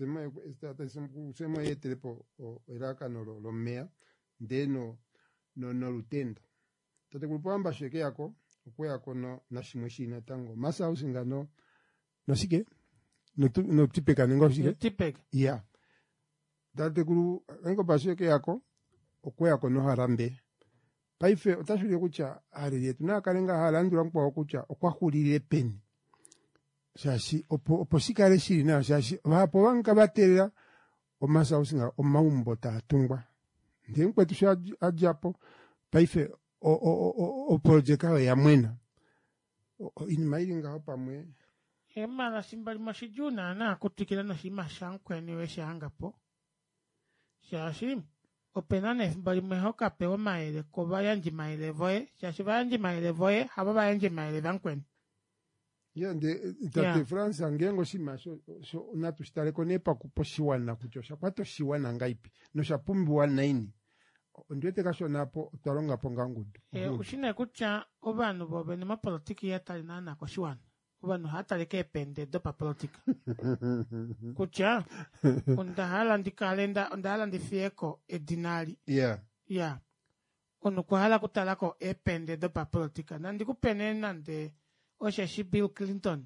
sema yetelepo iraka no mea ndeno no lutenda tate kulipamba sheke yako okweyako no nashimweshina tango masa usinga no sike no tipeka ningo sike tipeka tate kulu engo basheke yako okweyako no harambe paife otashuli kucha halilietu na kalenga halandura mkwa okucha okwahulile peni shashi oposikale shiri na shashi vapo vanga baterera omasa usinga omaumbo tatungwa ndi nkwetu sha ajapo paife o project ya mwena inima ilinga pamwe Mara simbali mashijuna na kutikila no shima shankweni we shangapo. Shashi openane simbali mehoka pewa maele koba yanji maele voe. Shashi yanji maele voe haba yanji maele vankweni. Ya tate France angengo shima so natustare konepa kuposhiwana kuchosha kwato shiwana ngaipi no shapumbi wa naini. Ndwete kasho napo taronga ponga ngudu. Ushine kucha obanu bobe ni mapolitiki ya tali nana kwa shiwana. Obanu hata leke pende dopa politika. Kucha undahala ndi kalenda undahala ndi fieko edinari. Yeah. Unukuhala kutalako pende dopa politika. Nandi kupene nande osheshi Bill Clinton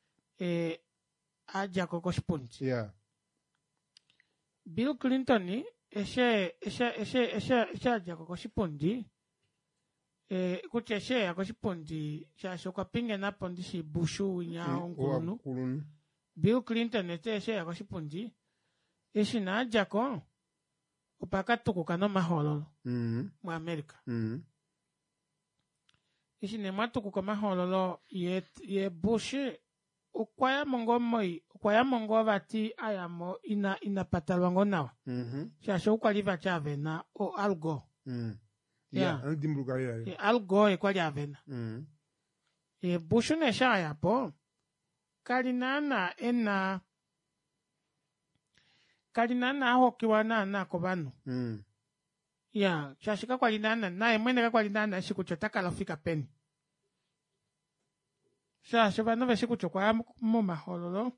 aja kokoshpunji. Yeah. Bill Clinton ni eshe aja kokoshpunji. Kucha eshe akoshpunji shasho kwa pinge na pondishi bushu nya ongunu. Bill Clinton eshe akoshpunji. Eshi na aja ko upaka tukukano mahololo mu Amerika. Ishi ne matuku kama hololo ye bushe ukwaya mongo vati ayamo ina patalwango nawa. Shasho ukwali vacha avena o algo. Yeah, ndimbuka ya. Algo ekwali avena. Ye bushe ne shaya po kalinana hokiwa na kobanu. Ya, shashika kwa linana, na emwene kwa linana, shikuchotaka lafika peni. Shashika nove shikuchokwa muma hololo.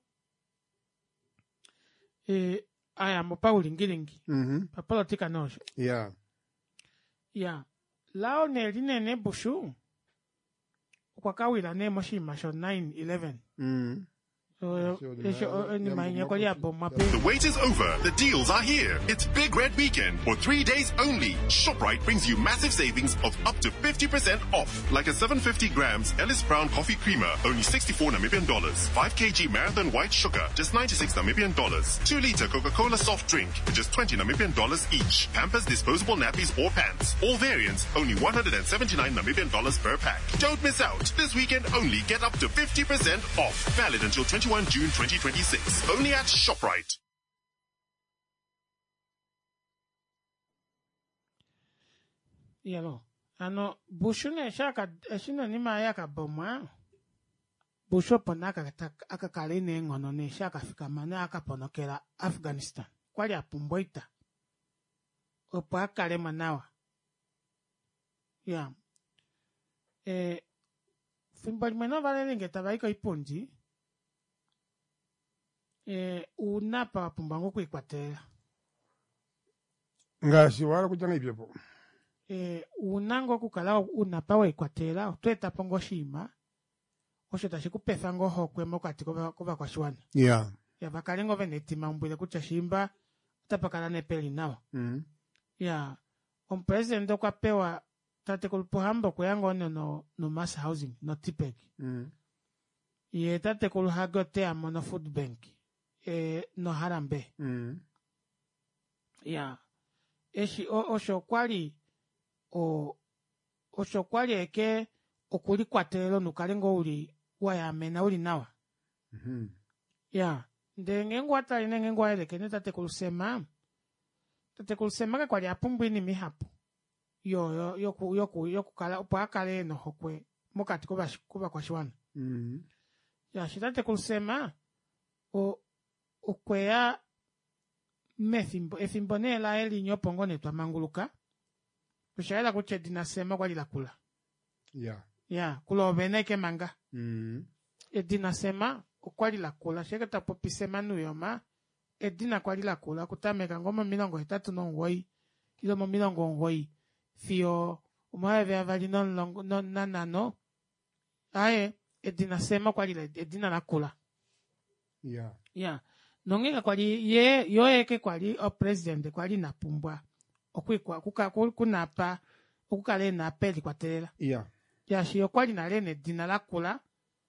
Aya mopa ulingilingi. Pa politika nojo. Ya. Ya, lao ne bushu. Kwa kawila ne moshi masho 9/11. The wait is over. The deals are here. It's Big Red Weekend. For 3 days only, ShopRite brings you massive savings of up to 50% off. Like a 750 grams Ellis Brown Coffee Creamer, only 64 Namibian dollars. 5 kg Marathon White Sugar, just 96 Namibian dollars. 2 liter Coca-Cola soft drink, just 20 Namibian dollars each. Pampers disposable nappies or pants. All variants, only 179 Namibian dollars per pack. Don't miss out. This weekend only, get up to 50% off. Valid until 21 June 2026. Only at ShopRite. Yalo. Bushu ne shaka eshino nima yaka bomwa. Bushu ponaka akakale ne ngono ne shaka fika mana akaponokela Afghanistan. Kwali apumboita. Opa akale manawa. Ya. Fimbali meno vale lingeta vaiko iponji. Unapa wapumbango kuikwatela. Ngasi wala kujanga ibyepo. Unango kukala unapa wa ikwatela. Tueta pongo shima. Osho tashi pefango hokwe mokati kuba kwa shwana. Yeah. Ya vakalengo venetima mbwile kucha shimba. Tapakala nepeli nawa. Ya. President kwa pewa tate kulupohambo kuyango no mass housing. No tipek. Ye tate kuluhagote amono food bank. No harambe. Ya. Eshi osho kwali eke okuli kwatelo nukalengo uli wayamena uli nawa. Ya. Ndengengo atali nengengo aeleke ne tate kulusema kwali apumbwini mihapu. Yo kukala upo akale no hokwe mokati kuba kwa shwana. Ya shitate kulusema ukwea efimbonela eli nyopongo netwa manguluka. Kushaela kuche dinasema kwa lila kula. Yeah. Ya, kula obeneke manga. Dinasema kwa lila kula. Sheke tapopisema nuyoma. Dina kwa lila kula. Kutameka ngoma milongo itatu nongoi. Ilomo milongo ngoi. Fio, umawe vya vali nanano. Ae, dinasema kwa lila. Dina la kula. Yeah. Yeah. Nongeka kwali yoeke kwali o president kwali napumbwa okwikwa kunapa okukale na peli kwatela. Yeah. Ya shiyo kwali nalene dina lakula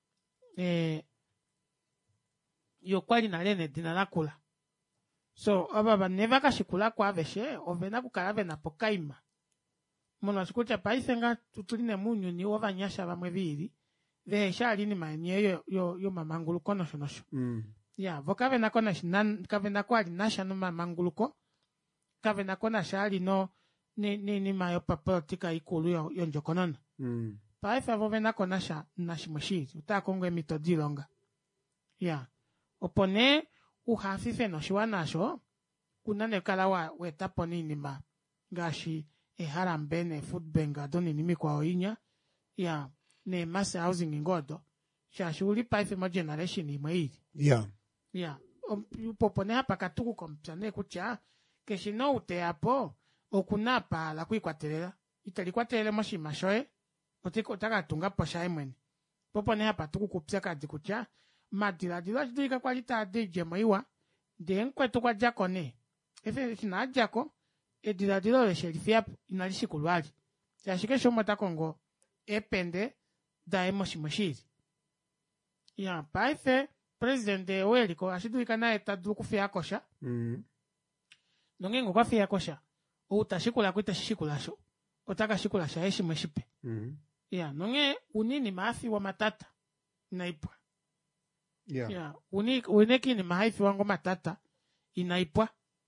yo kwali nalene dina lakula. So ababa neva kashikula kwa veshe ovena kukalave na pokaima. Mona sikucha paisenga tutuline munyu ni ovanyasha vamwe vili ve shali ni manye yo mamanguluko no shonosho ya vokave nako na shinan kave nako ali nasha no mamanguluko kave nako na shali no ni mayo papotika ikulu yo njokonona pa fa vove nako nasha nashimoshi utakongwe mitodilonga ya opone uhafife no shiwanasho kunane kala wetapo ninima gashi eharambene foodbenga doni nimi kwa oinya ya ne mass housing ngodo shashuli paife ma generation imweiri ya popone hapa katuku kompyane kucha keshino ute hapo okunapa la kuikwatelela italikwatelele moshima shoe otiko takatunga posha imwene popone hapa tuku kupya kadi kucha madila chidika kwalita deje mwiwa de nkwetu kwa jakone efe sina jako edila le sherifia inalishi kulwali yashike shomo takongo epende da emoshimoshiri ya paife president de weliko ashidulika naye tadu kufia kosha nongengo kwa fia kosha utashikula kuita shikulasho otaka shikulasha eshimoshipe ya nonge unini maafi wa matata inaipwa ya uneki ni maafi wango matata inaipwa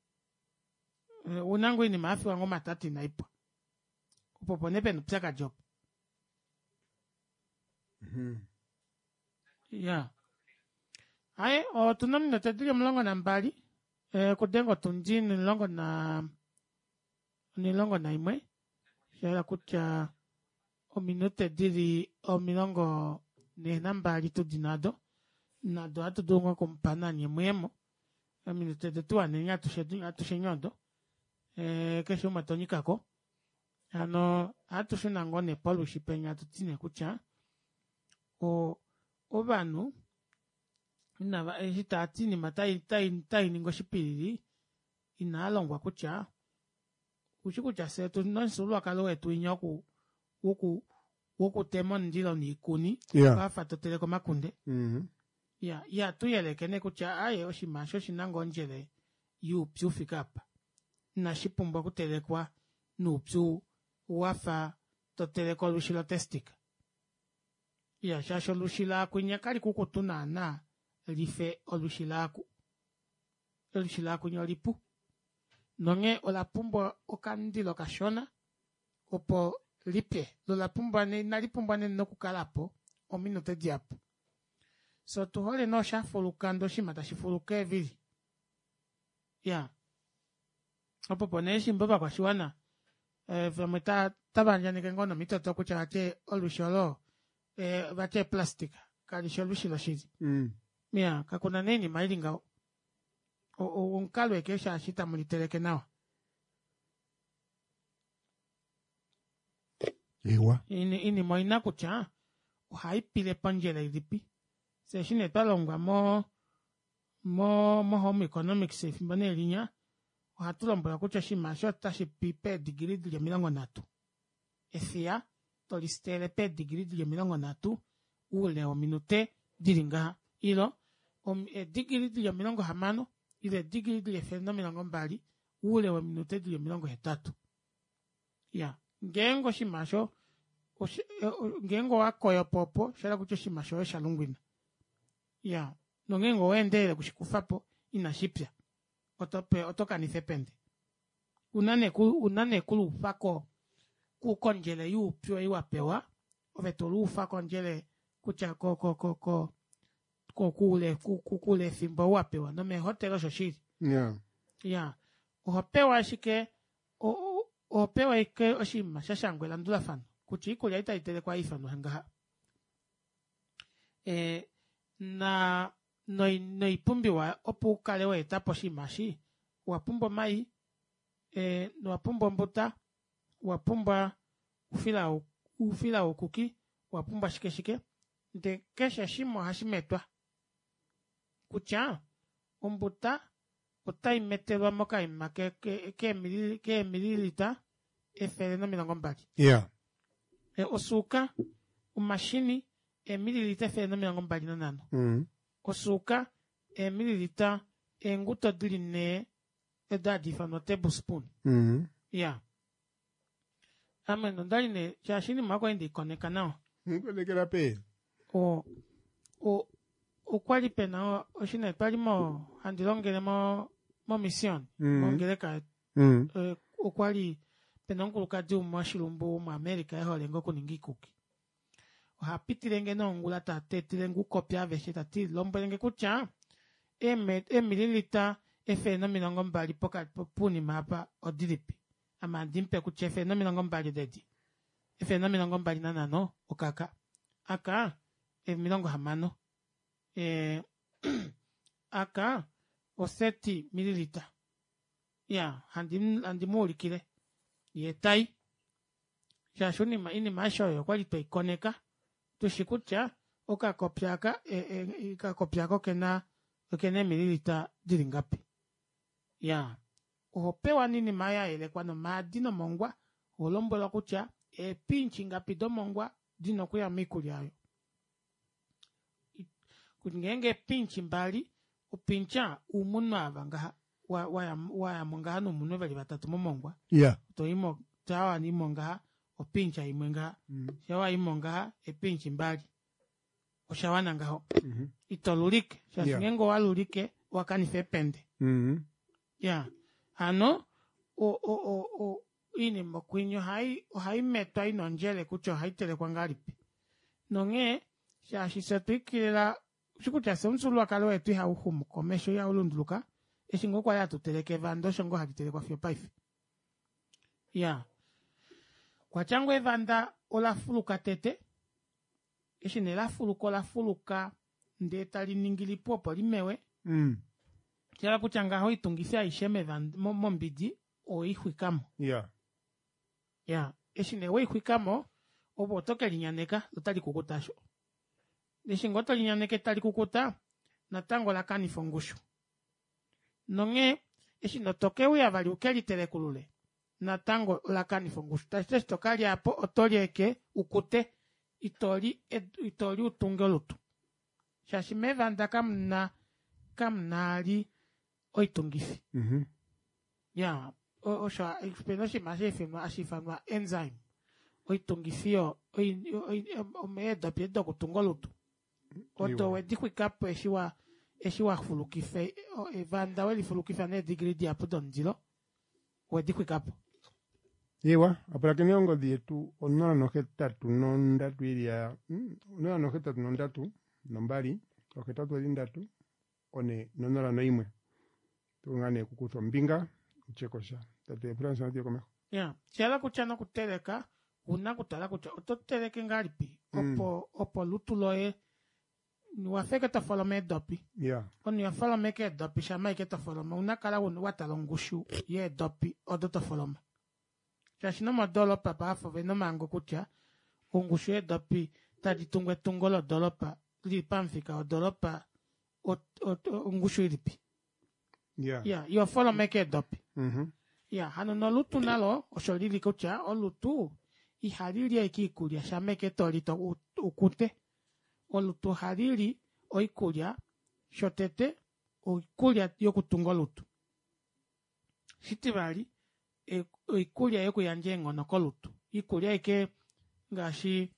unangu ni maafi wango matata inaipwa upoponepe nupsaka job ya aye tunami natadili mlongo na mbali kudengo tunji nilongo na imwe shara kucha o minute dili o milongo ne nambali tu dinado nado atu dungo kumpana ni mwemo o minute de tu ane atu shenyondo kesho matonikako atu shunango ne polu shipenya atu tine kucha o banu na ejitati ni matai ningo shipiriri inalongwa kucha kucha setu nonsulwa kalo etu inyoku woku temon ndilo ni kuni bafa totele ko makunde ya tuyelekene kucha aye oshimasho shinango njele yu pyu fikapa na shipumba kutelekwa nu pyu wafa totele ko lushilo testika ya shasho lushila kunyakali kukutuna na life olushilaku nyolipu nonge olapumbo okandilo kashona opo lipye lolapumbo nalipumbo nokukalapo o minute diapo so tuhole no shafulukando shimata shifuluke evili ya opo pone shimboba kwa shiwana vameta tabanjanike ngono mitoto kucha hate olusholo vate plastika kalisholushilo shizi mia kakuna nini mailinga unkalwe kesha ashita muliteleke nawa ewa ini moina kucha uhaipile panjele ilipi se shine talongwa mo home economics safe mbane linya uhatulombola kucha shimasho tashi pipe degree dili milango natu efia tolistele pe degree dili milango natu ule o minute dilinga ilo digiri dili milongo hamano ile digiri dili fenda milongo mbali ule wa minute dili milongo hetatu ya ngengo shimasho ngengo wako ya popo shala kucho shimasho shalungwina ya nongengo wendele kushikufapo inashipya otoka nifepende unane kulu ufako kukonjele yu pyo iwapewa ovetolu ufako njele kucha kukule fimbo wapewa no me hotelo shoshiri ya opewa shike opewa ike oshima shashangwe landula fano kuchiko yaita itele kwa ifano hangaha na no ipumbi wa opu kale wa etapo shimashi wapumbo mai no wapumbo mbuta wapumba ufila ukuki wapumba shike de kesha shimo hashimetwa kucha umbuta utai metelwa moka ima ke mililita efereno milongo mbali osuka umashini mililita efereno milongo mbali na nano osuka mililita nguto dili ne edadi fano tablespoon ya ameno ndali ne chashini mako indi koneka nao nkolekela pe o kwali pena o shine pali mo handilongele mo mission mongele ka o kwali pena nkuluka di mo shilumbu mu America e holengo kuningi kuki o hapitilenge no ngula ta tetilengu kopia vesheta ti lombelenge kucha e mililita e fenomeno mbali poka puni mapa o dilipi ama dimpe kuche fenomeno mbali dedi e fenomeno mbali nanano o kaka aka e milongo hamano aka o 30 mililita ya handimuli kile ye tai shashuni ini masho yo kwali to ikoneka tushikucha oka kopyaka ika kopyako kena mililita dilingapi ya opewa nini maya ele kwano madino mongwa olombola kucha pinchi ngapi do mongwa dino kuya mikuli ayo kungenge pinchi mbali upincha umunu avanga waya monga no munu bali batatu momongwa to imo tawa ni monga opincha imwenga shawa imonga pinchi mbali oshawana ngaho itolulike shasingengo walulike wakanife pende ya ano ini mokwinyo hai metwa inonjele kucho haitele kwangalipi nonge shashisetuikila shikucha semsulu akalo etu ha uhumu komesho ya ulunduluka eshingo kwa ya tuteleke vando shongo hakitele kwa fio paifi ya kwa chango evanda ola fuluka tete eshine la fuluka ndeta liningili popo limewe Tiala kuchanga hoi tungisia isheme van mombidi o ihuikamo. Ya. Eshine we ihuikamo obo toke linyaneka utali kukutasho. Eshingoto linyaneke tali kukuta na tango la kani fongushu. Nonge eshino toke uya vali ukeli telekulule na tango la kani fongushu. Tashtesh tokali hapo otoli eke ukute itori utunge lutu. Shashime vanda kamnali oitungifi. Ya, osha experience masifima asifama enzyme. Oitungifio omeedo piedo kutungolutu. Oto wedikwi kapo eshiwa fulukife evanda weli fulukife ane digridi apudon dilo. Wedikwi kapo. Yewa, apura que neongo dietu onora nojetatu nondatu iria onora nojetatu nondatu nombari ojetatu edindatu one nonora noimwe tungane kukuzo mbinga uchekosha tate França no tío comejo ya chala kuchana kuteleka una kutala kucha ototeleke ngalipi opo lutuloe nuafeke tofolome dopi ya oni afolome ke dopi shama ke tofolome una kala wonu watalongushu ye dopi odo tofolome Shashino modolo papa afove no mango kucha ungushu ye dopi tadi tungwe tungolo dolopa li pamfika o dolopa ungushu ilipi ya yo folome ke dopi ya hano no lutu nalo osholili kucha o lutu ihariri ekikulia shameke tolito ukute o lutu hariri oikulia shotete oikulia yokutunga lutu shitibali oikulia yokuyanje ngono kolutu ikulia ike ngashi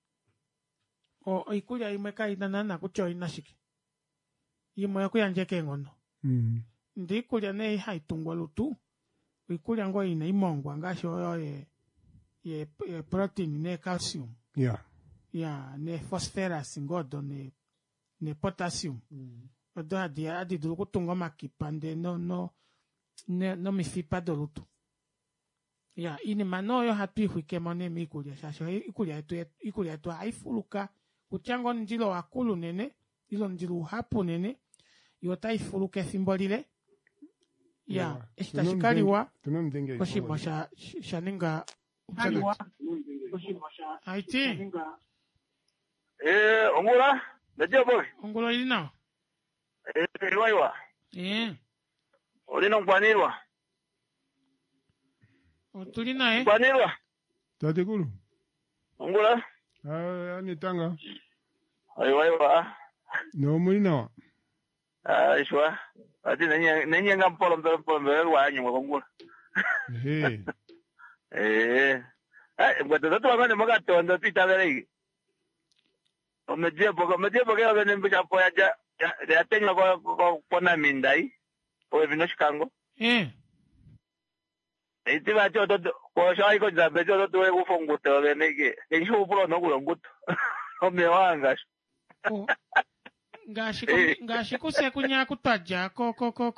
oikulia imeka inanana kucho inashiki imo yokuyanje ke ngono ndi ikulia ne haitungwa lutu oikulia ngo ina imongwa ngashi oyo ye protein ne calcium ne phosphorus ngodo ne potassium odo adi dulu kutunga makipande no mifipa do lutu ya ini manoyo hatu ihuike mone mikulia shasho ikulia etu haifuluka kuchango njilo wakulu nene ilo njilo hapu nene yota ifuluka efimbolile ya eshitashikaliwa koshimo shaninga haiti ongula najua boy ongula ilina iwaiwa olina nkwanirwa otulina nkwanirwa tate kulu ongula anitanga iwaiwa no mulina wa ishwa ati nenyenga mpolo wanyu ngongula ngwete tatu wangane mwaka tondo pita verei Omejepo kaya vene mbisha po ya tenga kwa na mindai. O evino shikango. Iti ba cho to ko shai ko zambe cho to e ufongo to vene ke. Ke shu pro no kulonguto. Omewanga. Ngashi kuse kunya kutwaja ko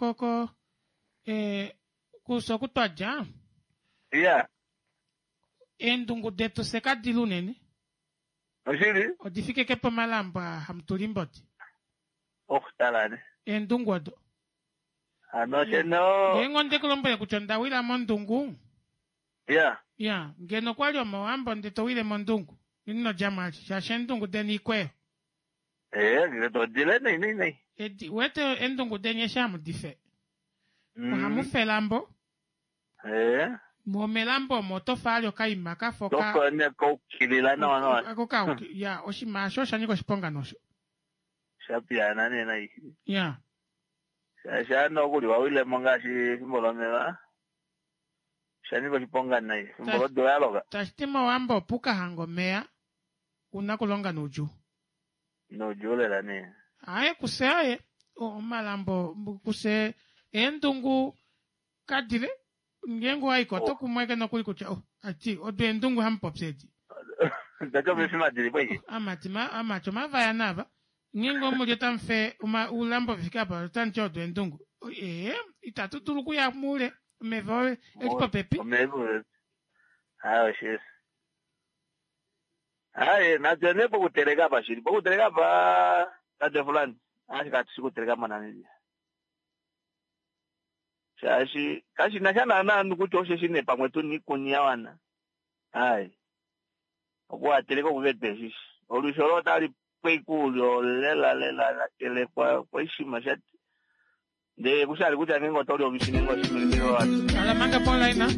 kuso kutwaja. Yeah. Endungu detu sekadilu nene. Oshiri? Odifike kepo malamba hamtulimboti. Talane. Endungu odo. Anoche no. Ngengonde kulombo ya kuchonda wila mondungu. Yeah. Yeah. Ngeno kwali omawambo ndito wile mondungu. Nino jamali. Shashendungu deni ikwe. Ngito dile nei. Wete endungu deni shamu dife. Muhamufe lambo. Momelambo motofali okaima kafoka. Toko ne kokilila no. Akoka ya oshimasho shaniko shiponga nosho. Shapia nane nai. Yeah. Shano kuli wawile mongashi simbolomela. Shaniko shiponga nai. Simbolo doyaloga. Tashtimo wambo puka hangomea. Unakulonga nuju. Nuju lela ne. Aye kuseaye. Malambo kuse endungu kadire. Ngengo aiko to kumweka no kuli kucha ati odo ndungu hampopseti dacho mfima dili bwe amacho mavaya nava ngengo mulyo tamfe ulambo fikapa tancho odo ndungu itatu tuluku ya mule mevo ekipopepi mevo shis na jene po kutereka pa shiri po kutereka pa tate fulani ashikati sikutereka manani Shashi kashi nashana na nukuchoshe shine pamwe tu nikunya wana. Hai. Okwa teleko kuvete shishi. Olushoro tali pekulyo lela tele kwa ishima shati. De kushali kucha ngengo toli obishine ngo shimiliro watu. Alamanga ponla ina.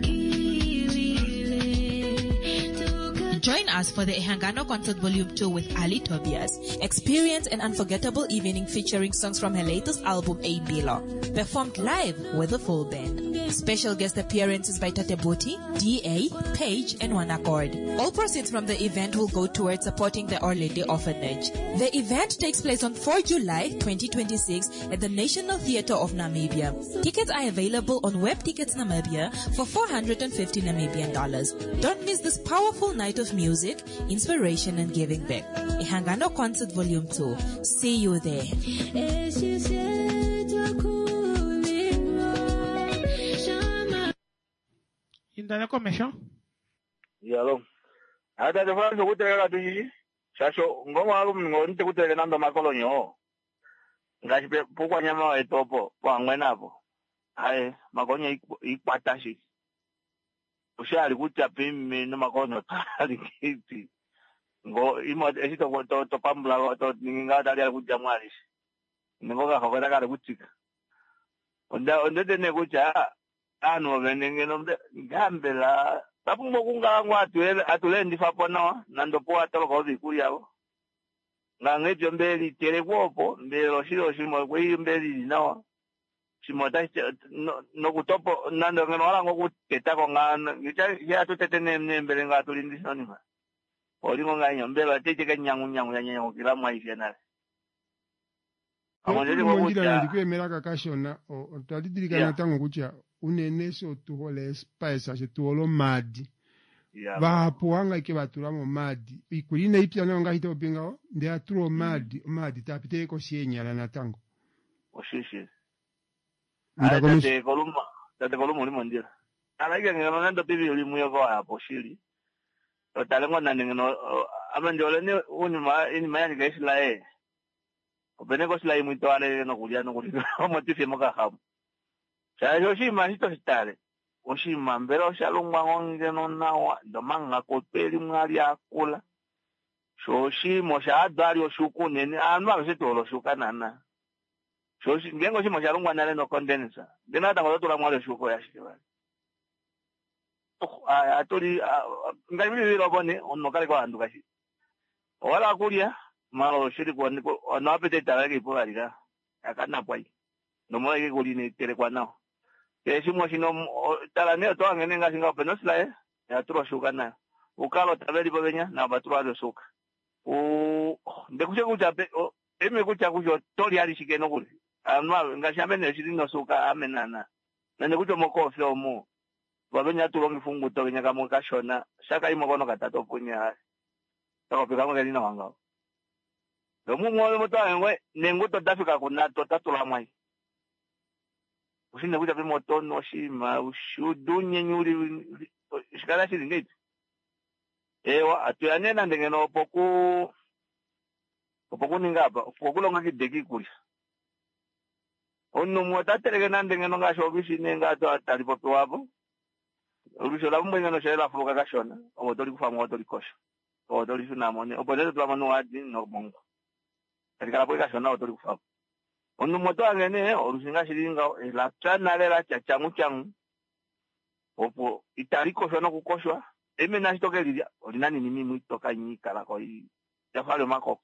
Join us for the Ehangano Concert Volume 2 with Ali Tobias. Experience an unforgettable evening featuring songs from her latest album, A Bilo, performed live with a full band. Special guest appearances by Tate Boti, D.A., Page, and One Accord. All proceeds from the event will go towards supporting the Our Lady Orphanage. The event takes place on 4 July 2026 at the National Theatre of Namibia. Tickets are available on Web Tickets Namibia for $450 Namibian. Don't miss this powerful night of music, inspiration, and giving back. Ehangano Concert Volume 2. See you there. Indale commission? Yalo. Ada de fanso kutereka tuji. Shasho ngoma alu ngonte kutereka nando makolonyo. Ngashi pokwa nyama etopo pangwe napo. Ai makonya ikwatashi. Ushali kucha pimi no makono tali kiti. Ngo imo esito to pambula to ninga dali kucha mwali. Ngo ka khokota ka kuchika. Onda tene kucha ano venenge no ngambela tapumbo kungangwa atule ndifapo no nando po atolo ko vikuyabo. Ngangejo mbeli terekwopo mbelo shimo kwi mbeli no. Simota no kutopo nando ngeno wala ngokuteta ko ngana ya tutetene mbele ngatulindi sonima olingo nganyo mbele atete nyangu kila mwaisha nale amondele ko kutya ndikwemera kakashona otadidirikana tango kutya uneneso tuhole spice ase tuolo madi vapo wanga ke baturamo madi ikulina ipya no ngahita opingao ndi aturo madi tapite ko sienyala na tango oshishi Tate koluma uli mondira. Alaike ngeno nando pivi uli muyo kwa hapo shiri. Talengo nani ngeno amandole ni unima yani ka Israel. Opene ko Israel muito ale no kulia motifi moka hapo. Chayo shima hito sitale. Oshima mbero shalungwa ngonge no nawa domanga ko peli mwali akula. Shoshi mosha adari oshuku nene anwa setolo shukanana. Shoshi ngengo shimo shalungwa nale no condenser. Dena tango tola mwale shuko ya shikiwa. Atoli ngalimi biro bone onno kale ko anduka shi. Wala kulia malo shiri ko no apete tala ke pola dira. Akana kwai. No mo ke kuli ni tere kwa nao. Ke shimo shino tala ne to ngene ngasinga penosla ya turo shuka na. Ukalo tabeli bobenya na baturo alo shuka. ndekuche kucha eme kucha kucho toli ali shikeno kuli anwa ngashamene shirino suka amenana nane kucho mokofi omu babenya tulongi fungu to benya kamo kashona shaka imo kono katato punya to pika mo kelina wanga domu mo mo ta ngwe nengo to dafika kuna to tatula mai usine kucha bimo tono shima ushudunye nyuri shikala shiri ngeti ewa atuyanena ndengeno opoku ningapa opokulonga kideki kuli onno muatatereke nandengeno ngasho obisine ngato atalipope wapo ulusho la mbwenga no shela fuka kashona obotori kufamu obotori kosho obotori sunamone obotori tulamano wadi no bongo katika poika shona obotori kufamu onno moto angene olusinga shiringa la chana lela chachamu changu opo itariko shona kukoshwa eme nashitoke lidia olinani ni mimi toka nyika la koi jafale mako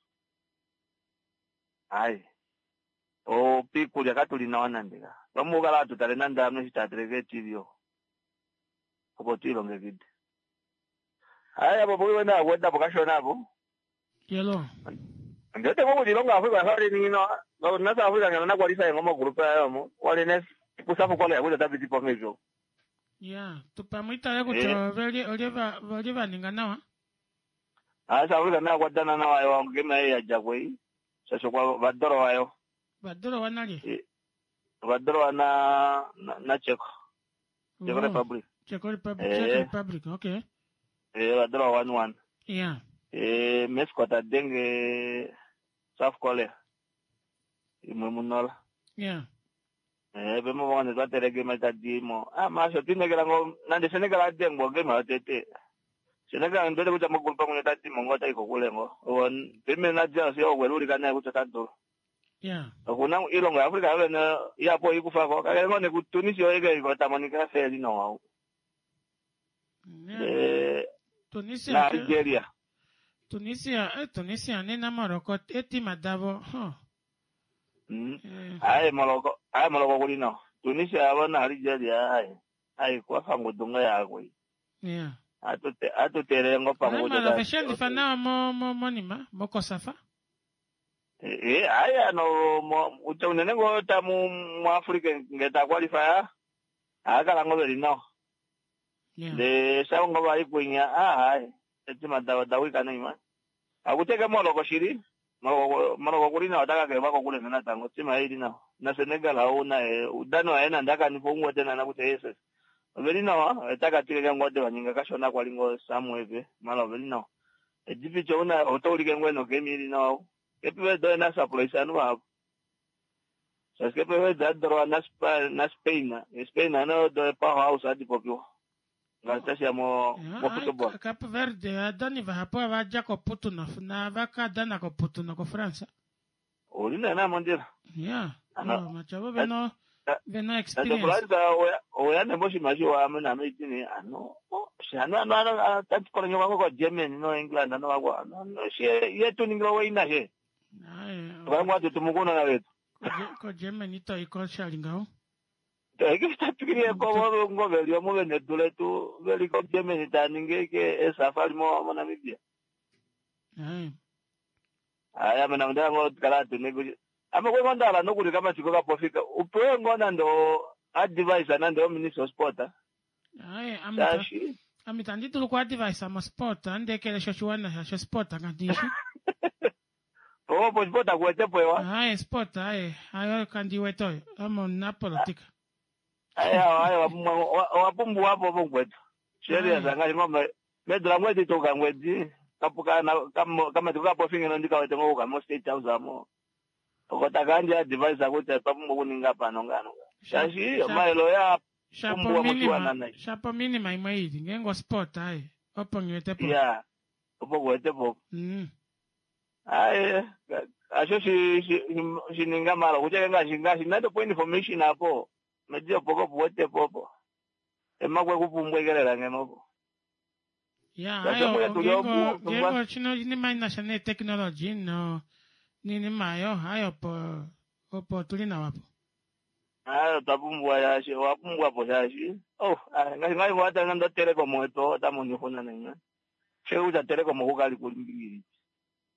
ai o piku ya katulina wanandika bamugala tutale nanda amne sitatreke tivyo obotilo ngegide aya bobo wena wenda bokashona abo yelo ndote bobo dilonga afuka hali nino no nasa afuka ngana kwalisa ngoma group yamo wale nes kusafu kwale yakuja tabiti pomevyo ya tupamwita yako to oliva ninganawa asa afuka na kwadana na wayo ngema ya jagwe sasa kwa badoro wayo badoro wanali badoro na cheko Czech Republic. Czech Republic, okay. Badoro 1-1. Yeah. Meskota denge South Korea. Imunola. Yeah. Bemo wana twatere game tadimo. Masho tinegera ngo nande Senegal dengo game atete. Senegal ndode kuja mugulpa mwe tadimo ngota iko kulengo. Won beme na jasi yo weluri kana kutatu. Yeah. Kuna ilongo Afrika wena yapo ikufa ko kale ngone ku Tunisia ege ko tamanika feli no wao. Tunisia na Nigeria. Tunisia nena Morocco eti madavo. Ai Morocco kulino. Tunisia wana Nigeria ai kwa fango dunga yako. Yeah. Atotere ngopa ngoto. Mala veshandi fana monima mokosafa. Aya no utonene ngo tamu mu Africa ngeta qualify akala ngobeli no. Le saunga bali kunya ai etima dawi kana ima. Akuteka Morocco shiri Morocco kulina wataka ke bako kule na tango tima hili na Senegal hauna udano aena ndaka nipongwa tena na kutese. Beli no etaka tike ngote wanyinga kashona kwa lingo samweve mala beli no. Edipicho una otolike ngweno kemiri no. Kepe do na supply sanu hapo. Sasa kepe da do na Spain no do powerhouse hadi popio. Ngata siamo football. Cape Verde adani va hapo vaja ko putu na vaka dana ko putu na ko France. Olina na mondira. Yeah. No, machabo veno experience. Oya ne boshi maji wa amena mitini ano. Shana na tanti ko nyo ko Germany no England no wa no she yetu ningro wa ina he. Vamos a tumugona na wetu. Ko Germany to iko shalingao. Kita pikiri ko ngo velio mo vene tuletu veli ko Germany taninge ke safari mo na Namibia. Aya mena mnda ngo kala tunego. Ama ko ngondala no kuli kama siko kapofika. Upewe ngona ndo advice na ndo minister of sport. Amitandi tulikuwa advice ama sport ande kele shoshwana sho sport kandishi. Pues sport akwete pwewa. Sport ayo kandi weto amo na politika. Wapumbu wapo bongwetu. Sheria zanga ngombe medra mwezi toka mwezi kapuka na kama tukapo finge ndika wete ngo kama state house amo. Okotaganja device akote pambo kuninga pano ngano. Shashi mailo ya shapo minima imweidi ngengo sport opo ngwete po. Yeah. Opo gwete po. Asho shininga mara kucheka ngashinga nato point information hapo medio poko pote popo emakwe kupumbwekelela ngenopo ayo chino ni maina shane technology no nini mayo ayo po tulina wapo ayo tapumbwa yashi wapumbwa po yashi ngai wata nganda telecom eto tamonyo khona nenga cheu ja telecom kukali kulimbiri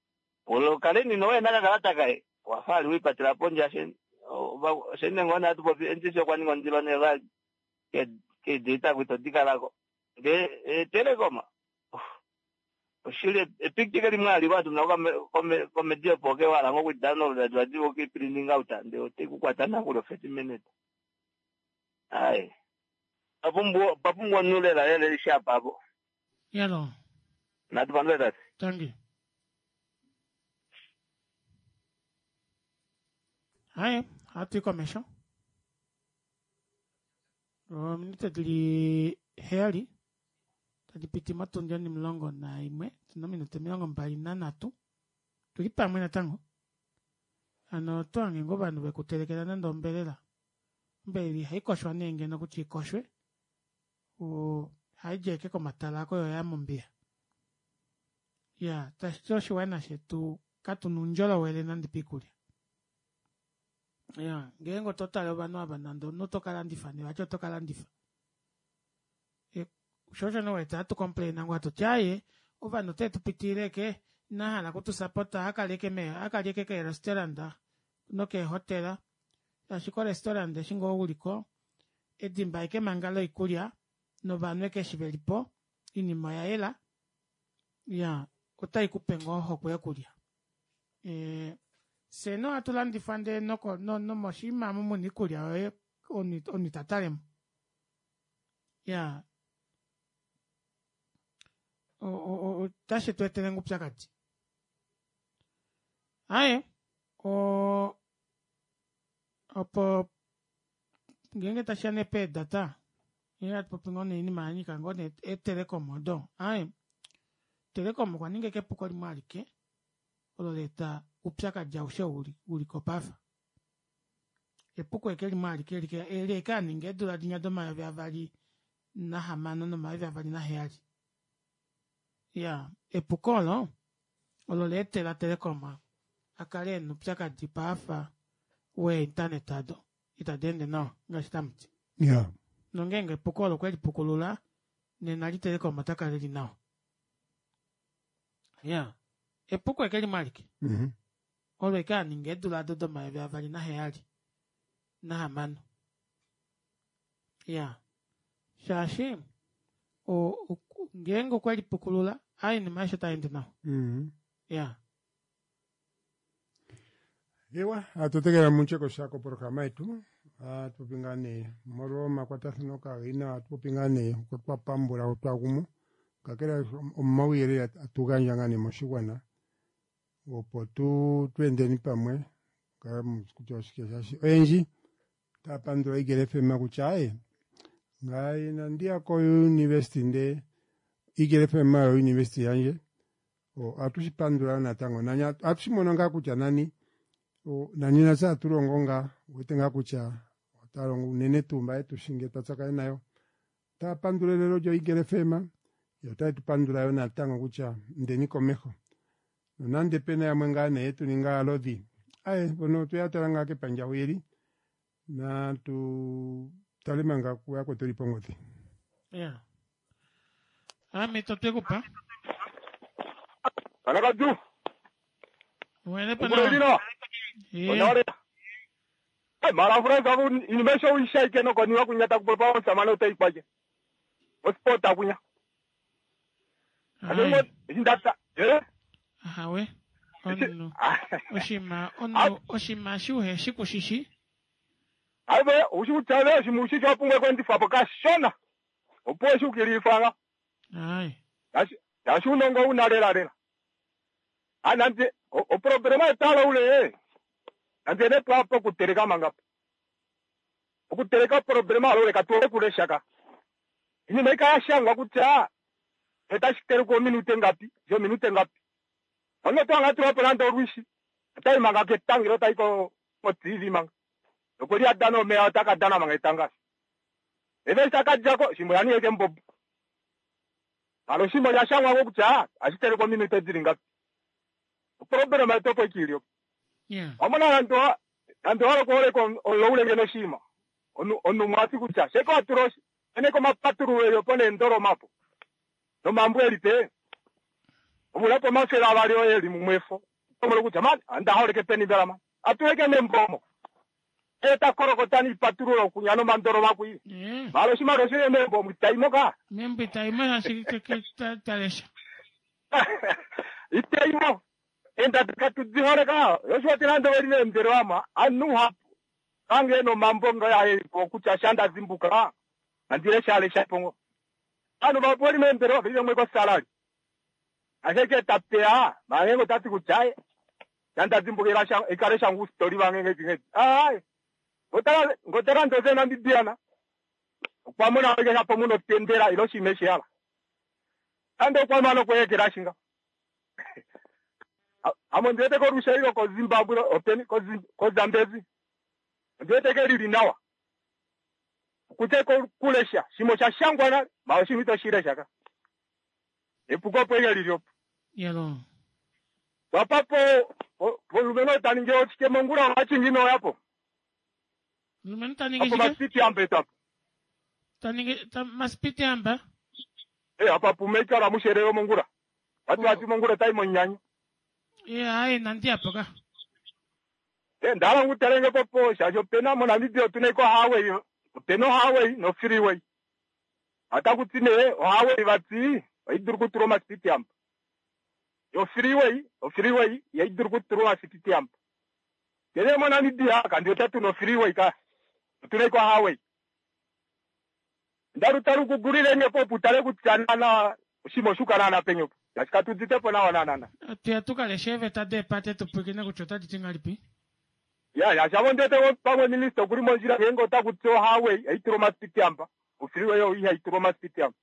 Olo kaleni nowe naka kalata kai. Wafali wipatila ponja sene ngona tu popi entise kwani ngonjilo nela ke data kutodika lako. Telecom. Ushile epiktika limali watu mnaoka komedia poke wala ngoku download radio ke printing out ndio tekukwatana kulo 30 minutes. Ai. Papumbo nulela yele shapa hapo. Yalo. Na tupandwe Tangi. Hai, hatu komesha. Minute dili heri. Tadipiti matondi ni mlongo na imwe. Tuna minute milongo mbali na natu. Tulipa mwena tango. Ano tuange ngoba nube kutelekela nando mbelela. Mbeli haikoshwa nenge no kuchikoshwe. Haijeke kwa matalako ya mumbia. Ya, tashoshi wana shetu katu nunjola wele nandi pikulia. Ya, gengo totale wano abanando no toka landifa ni wacho toka landifa. Shosha no weta tu complain nangu watu chaye uva no tetu pitireke na hala kutu sapota akaleke ke restauranta no ke hotela ya shiko restaurant shingo uliko edimba ike mangalo ikulia no banwe ke shibelipo ini mayaela ya kuta ikupengo hoko ya kulia seno atulandi fande no moshima mumu nikulia oni tatarem ya tashi tuete nengu pchakati aye opo ngenge tashane pe data ina popingone ini mani kangone Telecom do aye Telecom kwa ninge ke pukoli malike ololeta upchaka jaushe uri kopafa epuko ekeli malike ele ka ninge dula dinya do ma vali na hamano no ma vali na heali ya epukolo ololete la Telecom akale no pchaka dipafa we internet ado itadende no ngastamti ya nongenge epukolo kweli pukulula ne nali Telecom atakale linao ya epuko ekeli malike olweka ninge dula do ma vali na heali na hamano ya shashi ngengo kweli pukulula ai ni maisha taende nao ya ewa atutegera muncheko shako programa yetu tupingane moroma kwa tasinoka ina tupingane kwa pambura otwagumu kakera omawire atuganja ngani moshigwana opo twende ni pamwe kama kuchoshikia shashi enji tapandura igere fema kuchae ngai nandia ko university nde igere fema university yanje atushipandura na tango nanya atushimono kucha nani nani na sa turongonga wetenga kucha tarongo nene tumba etu shinge tatsaka nayo tapandura lero jo igere fema yo tupandura yo na tango kucha ndeni komeho nande pena ya mwengane etu ninga lodi bono tuyataranga ke panja wiri na tu talimanga kuya ko tulipongoti ya me totekupa Anaka du. Wele pana. Onore. Mara franga un inimesho uishaike no koniwa kunyata kupopa samano taipaje. Ospota kunya. Ayo indata. We. Oshima shuhe shikushishi. Abe ushutale shimushi chapungwe kwendi fapoka shona. Opo shukirifanga. Yashunongo unalela. Anante o problema tala ule. Ante ne papo kutereka mangapo. Kutereka problema ule katore kule shaka. Ini meka shanga kucha. Etashikere ko minute ngapi? Jo minute ngapi? Ono to ngatu apelando ruishi. Tai manga ke tangiro tai ko TV manga. Okori adano me ataka dana manga itanga. Eve saka jako simulani eke mbob. Alo simo ya shanga ko kucha. Ashikere ko minute ziringa. Problema topo kilio. Amana ando ko ko loule ngeno shima. Onu mwati kucha. Seko aturoshi. Ene ko mapaturu yo pone ndoro mapo. No mambo elite. Omulapo mafera abalio eli mumwefo. Omolo kuchaman anda hore ke peni dala ma. Atuweke nembomo. Eta korokotani paturo kunyano mandoro makui. Malo shima roshe nembomo itaimoka. Membo itaimo nasiki talesha. Itaimo. Enda tukatuzi hore ka. Yoshua tinando weri mdero ama. Anu hapu. Kange no mambonga ya kucha shanda zimbuka. Nandire shale shapongo. Anu mabori mdero vile mweko salari. Asheke tapea. Mahengo tati kuchai. Shanda zimbuka ikaresha ngu story wangenge tingeti. Ay. Ngotara ndoze na bibiana. Kwa muna wege hapo muno tendera iloshi meshi yala. Ando kwa mano kwe kirashinga. Amondete ko rushairo ko Zimbabwe openi ko Zambezi. Ndete ke riri nawa. Kute ko kulesha shimo cha shangwana maoshimi to shire shaka. Epuko pwe riri op. Yalo. Wapapo volumeno taninge otike mongura wachingino yapo. Lumeno taninge hapo masiti ambe tapo. Taninge maspiti amba. Hapa pumeka la musherero mongura. Watu watu mongura taimo nyanyi. Ai nanti apa ka? Ndala nguterenge popo shajo pena mona video tuneko highway. Peno highway no freeway. Ata kutine highway vati idurkuturo maspiti amba. Yo freeway ya idurkuturo maspiti amba. Kene mona video kandi otatu no freeway ka. Tuneko highway. Ndaru taru kugurire ngepo putale kutsana shimo shukana na penyo. Yashika tuditepo na wanana. Tia tukalesheve tade pate tupukine kuchota ditingalipi. Ya shabondete pamwe minister kuri monjira yengo takutso highway eitiro maspiti amba. Ufiriwe yo iha eitiro maspiti amba.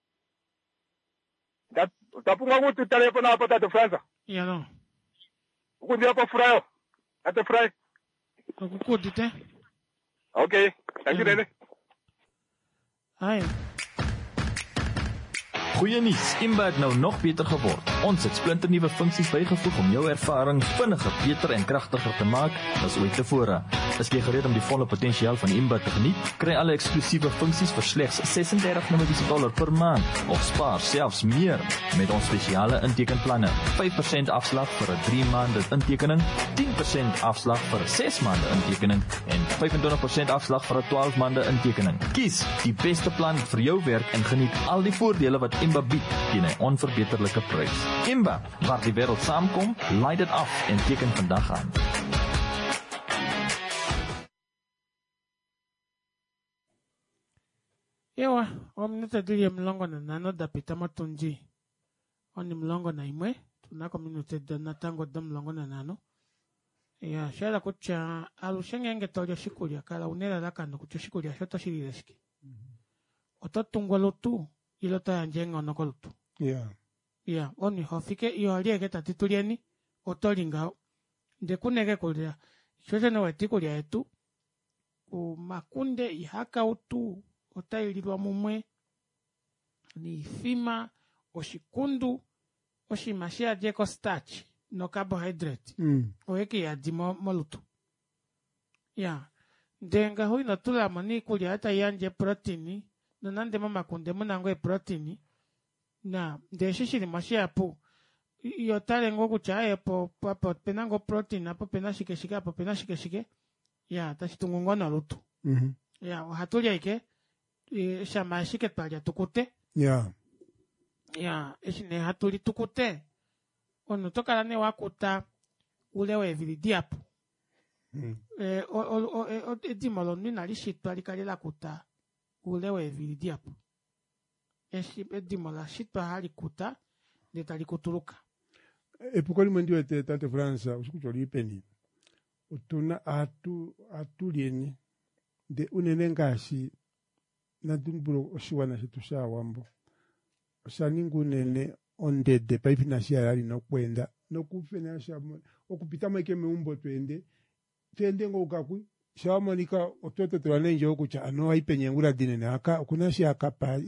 Tapunga ngutu telefono hapo tatu Franza. Ya no. Ukundi hapo furayo. Ate furayo. Ukukudite. Okay. Thank you Rene. Hi. Goeie nuus, Imba het nou nog beter geword. Ons het splinternuwe funksies bygevoeg om jou ervaring vinniger, beter en kragtiger te maak as ooit tevore. Is jy gereed om die volle potensiaal van Imba te geniet? Kry alle eksklusiewe funksies vir slegs $36 per maand of spaar selfs meer met ons spesiale intekenplanne. 5% afslag vir 'n 3 maande intekening, 10% afslag vir 'n 6 maande intekening en 25% afslag vir 'n 12 maande intekening. Kies die beste plan vir jou werk en geniet al die voordele wat Imba bied teen 'n onverbeterlike prys. Imba, waar die wêreld saamkom, laai dit af en teken vandag aan. Ewa, omineta dili mlongo na nano dapita matunji. Oni mlongo na imwe, tunako minute na tango da mlongo na nano. Ya, shara kucha alushenge nge toja shikuria, kala unera lakando kucha shikuria, shota shirireski. Ototungwa lutu, ilota yanjenga onoko lutu. Ya, oni hofike, iyo aliege tatitulieni, otolingao. Ndekunege kulia, shoshe na wetikulia etu, makunde ihaka utu, otailirwa mumwe ni fima oshikundu oshimashia jeko starch no carbohydrate oeke ya dimo molutu ya ndenga hui no tula mani kulia hata yanje proteini no nande mama kunde munango proteini na ndeshishiri mashia po yotale ngoku chae po penango protein apo penashike apo penashike ya tashitungungo na lutu ya hatulia ike shama shike twalia tukute ya eshine hatuli tukute ono tokala ne wakuta ulewe vilidi apo edimolo nina lishitwa likalila kuta ulewe vilidi apo edimola shitwa hali kuta ndeta likutuluka epukoli mwendiwe tate Fransa usikucholi ipeni utuna atulieni de unene ngashi na dunbulo oshiwana shitu sha wambo osaningu nene ondede paipi na shiarali nokwenda nokufena sha okupita mweke meumbo twende ngo shawamonika ototo twane njo kucha ano aipenye ngura dinene aka kuna shi akapa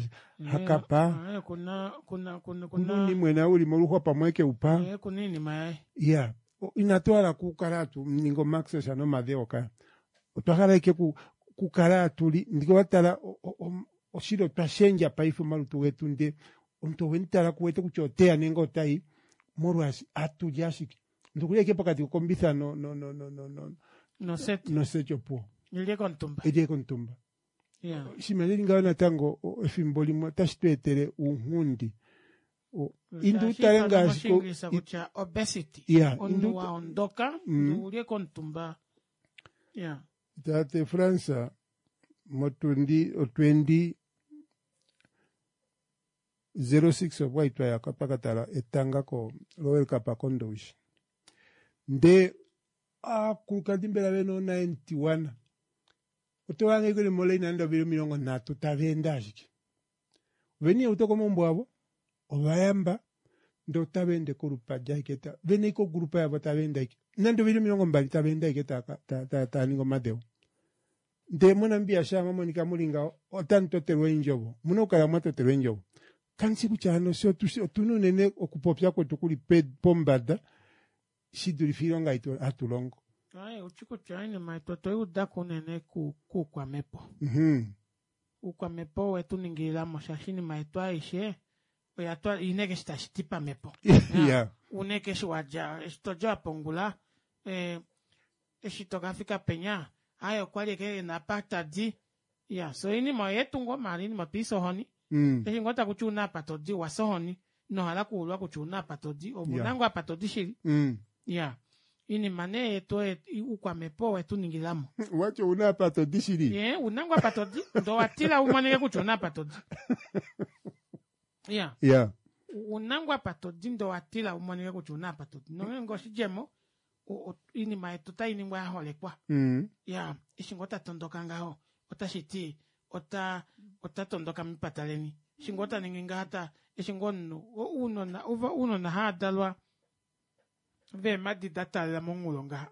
kuna ni mwena uli moluko pamweke upa kunini mai ya inatwala kukaratu ningo max shano madeoka otwakala ike kukaratu ndiko batala oshiro twashenja paifu malutu wetu nde onto wentala kuwete kuchotea ningo tai morwas atu yashiki ndukulie pakati kukombisa No set. No secho po. Ile kontumba. Ije kontumba. Yeah. Shimali ngaona tango efimbo limwe tashitwetere unhundi. Indu tarenga kucha obesity. Yeah. Indu wa ondoka. Ile kontumba. Yeah. Tate Fransa motundi o 20 06 of white ya kapakatara etanga ko Royal Kapakondoish. Nde kukadimbela beno 91. Otowange kule mole inanda biro milongo na tutavendajiki. Veni utoko mombwabo obayamba ndo tabende kurupa jaketa. Veni ko grupa ya batavenda iki. Nando biro milongo mbali tabenda iketa ta ningo madeo. Nde mona mbia shama monika mulinga otanto terwenjobo. Muno kala mato terwenjobo. Kansi kuchano sio tunu nene okupopya kwetu kuli pombada shiduri filonga ito atulongo. Ai uchiku chaine maitoto udako nene ku kwa mepo. Ukwa mepo wetu ningila moshashini maito aishe oyatwa ineke stashitipa mepo. Yeah. Uneke shwaja estojo pongula eshitogafika penya ayo kwali ke na pata di ya so ini moyetu ngo marini mapiso honi. Eshi ngota kuchuna apatodi wasohoni no hala kuulwa kuchuna apatodi obunango apatodi shiri. Yeah. Ini mane eto ukwa mepo wetu ningilamo. Wacho una apatodi shiri. Yeah, unango apatodi ndo watila umoneke kuchuna apatodi. Yeah. Yeah. Unango apatodi ndo watila umoneke kuchuna apatodi. No ngo shijemo ini maeto ta ini ngwa hole kwa. Yeah, eshi ngota tondoka ngao otashiti ota tondoka mipataleni shingota ninginga hata eshingonno uno na hadalwa ve madi data la mongulonga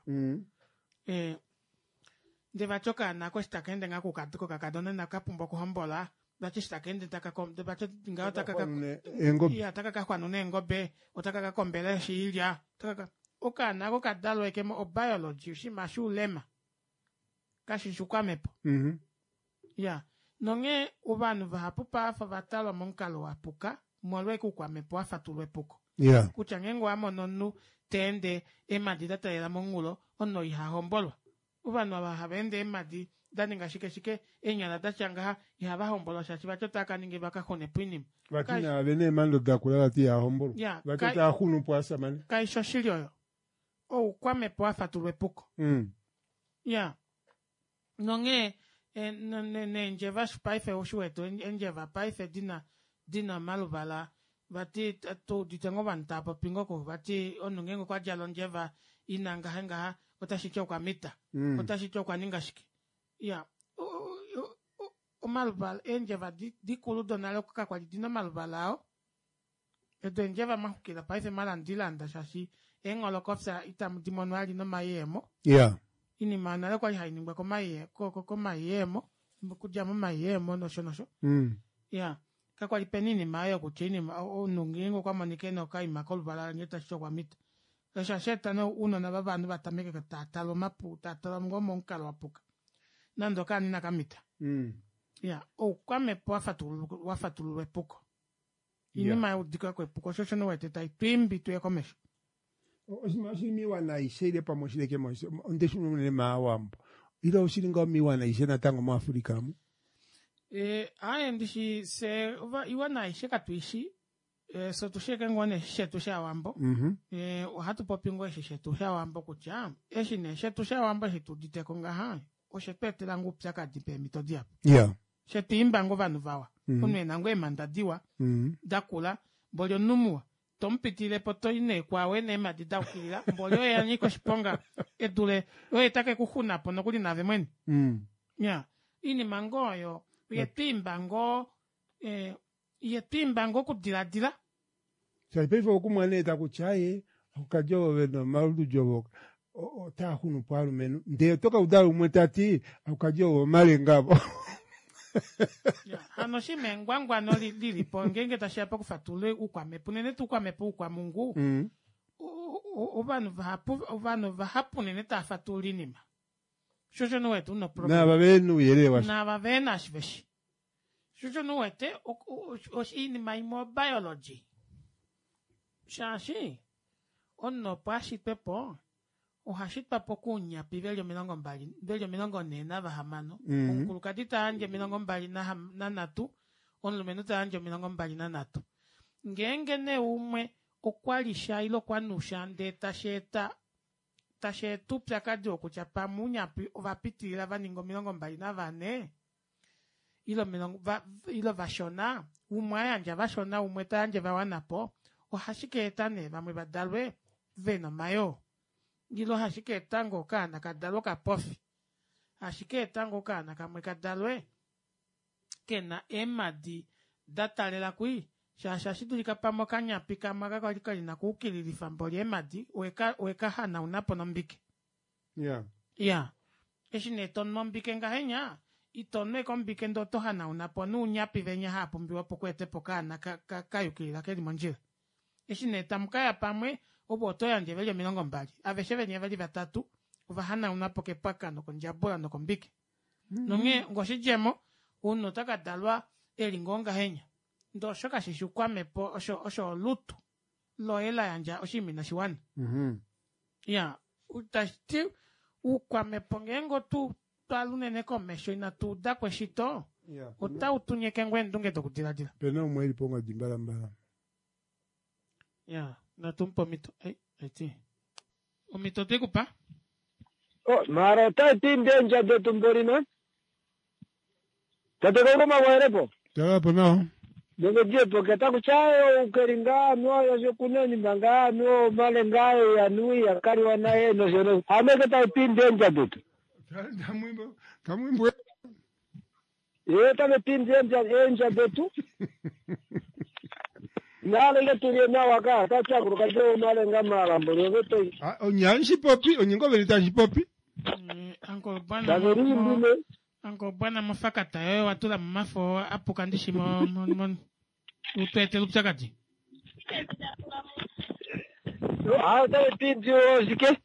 ndeva choka na ko stakende ngako katiko kakadona na kapumbo ko hombola bachi stakende takakom de bachi ngao takaka ya takaka kwanu nengobe otaka kombele shilia takaka okana ko kadalwa ekemo biology shimashu lema kashi shukwamepo ya nonge ubanu vahapu pa favatalo monkalo wapuka mwalwe kwa mepo afatulwe puko. Yeah. Kuchangengo amononu tende emadi data ya mongulo ono iha hombolo. Ubanu abahabende emadi daninga shike enyala dachanga iha hombolo shachiba chotaka ninge baka kone pinim. Wakina abene mando dakulala ti ya hombolo. Yeah. Wakita hunu po asamani. Kai shoshilio. Kwa mepo afatulwe puko. Yeah. Nonge njeva spaife oshueto njeva paife dina malubala bati to ditengo bantapa pingoko bati onungengo kwa jalo njeva inanga henga otashicho kwa mita otashicho kwa ningashiki ya o malubala njeva di kuludo nalo kwa dina malubalao edo njeva mahukila paife malandilanda shashi engolo kopsa itamdimonwali no mayemo. Yeah. Ini mana kwa hainingwa ko mayemo kujama mayemo no shonosho ya kakwa lipenini mayo kuchini onungingo kwa manikeno kai makolbala ngeta sho kwa mita kasha sheta no uno na babandu batameke tatalo mapu tatalo ngomo nkalo apuka nando kani na kamita ya kwa mepo wafatulu wepuko ini mayo dika ko puko shosho no weteta twimbi tuyekomesha. Osimashimi wana ishe pa moshile ke moshi ondeshu nune mawambo ila oshilinga miwana ishe na tango mu Afrika mu ndishi se iwana ishe katuishi so tusheke ngone shetu sha wambo hatu popingo shetu sha wambo kucha eshi ne shetu sha wambo hitu diteko ngaha o shetu langu psaka dipe mitodia. Yeah. Shetu imbango vanu vawa kunwe nango emandadiwa dakula bolyo numua tompitile poto ine kwa wene madida ukila mbolyo ya niko shiponga edule oye take kuhuna pono kuli nave mweni ya ini mangoyo yetimbango kudiladila saipevo kumwaneta kuchaye ukajobo beno maulu jobo ta hunu palu menu nde toka udalu mwetati ukajobo male ngabo. Hano shi mengwangwa no lili pongenge tashiapa kufatule ukwame punene tu ukwame pu ukwa mungu ubanu vahapu nene tafatuli nima shosho nuwetu no problem na babenu yelewa na babena ashveshi shosho nuwete oshi ini maimo biology shashi Ono pashitwepo ohashitwapo kunyapi velyo 20 velyo 44 omukulukadi taandje 23 omulumentu taandje 23 ngenge ne umwe okwalisha ilo kwanusha nde tashetu pyakadi okutya pamwe unyapi ovapitilila vaninga 24 ilo vashona umwe ayanja vashona umwe taandje vawanapo ohashikeeta ne vamwe vadalwe venomayo ilo hashikeeta ngokana kadalwe kapofi hashikeeta ngokana kamwe kadalwe kena emadi datalela kui shasha shitulika pamo kanyapi kamwe kakalina kuukililifa mboli emadi weka hana unapo nombike eshine ton nombike ngahenya itonwe kombike ndoto hana unapo nuunyapi venya hapumbiwa pokwetepo kana kayukilila keli monjila eshine tamkaya pamwe oboto yanje velyo 20 aveshe venye vali 3 uvahana unapoke paka nokonjabula nokombike nonge ngoshijemo uno takadalwa elingonga henya ndo shoka shishukwamepo osho lutu loela yanja oshimina shiwana utashiti ukwamepo ngengo tu twalunene komesho ina tuda kweshito utautunyeke ngwendunge dokutiladila pena umweli ponga dimbalambala natumpo mito omito tekupa mara tatimbenja de tumborino tatekogoma bwerepo tarapo nao Dongo jepo kataku chayo ukeringa mwa yokuneni mbanga no malengayo ya nui ya kari wanae no jono ameke ta pindenja dutu kamwimbo ta pindenja enja dutu nale tulie na waka ta chakuru kajo malenga malambo yoto onyanshi popi onyingo velita popi Anko bwana mafakata yo watula mafo apukandishi mon utete lupchakati. Ada pindio zike.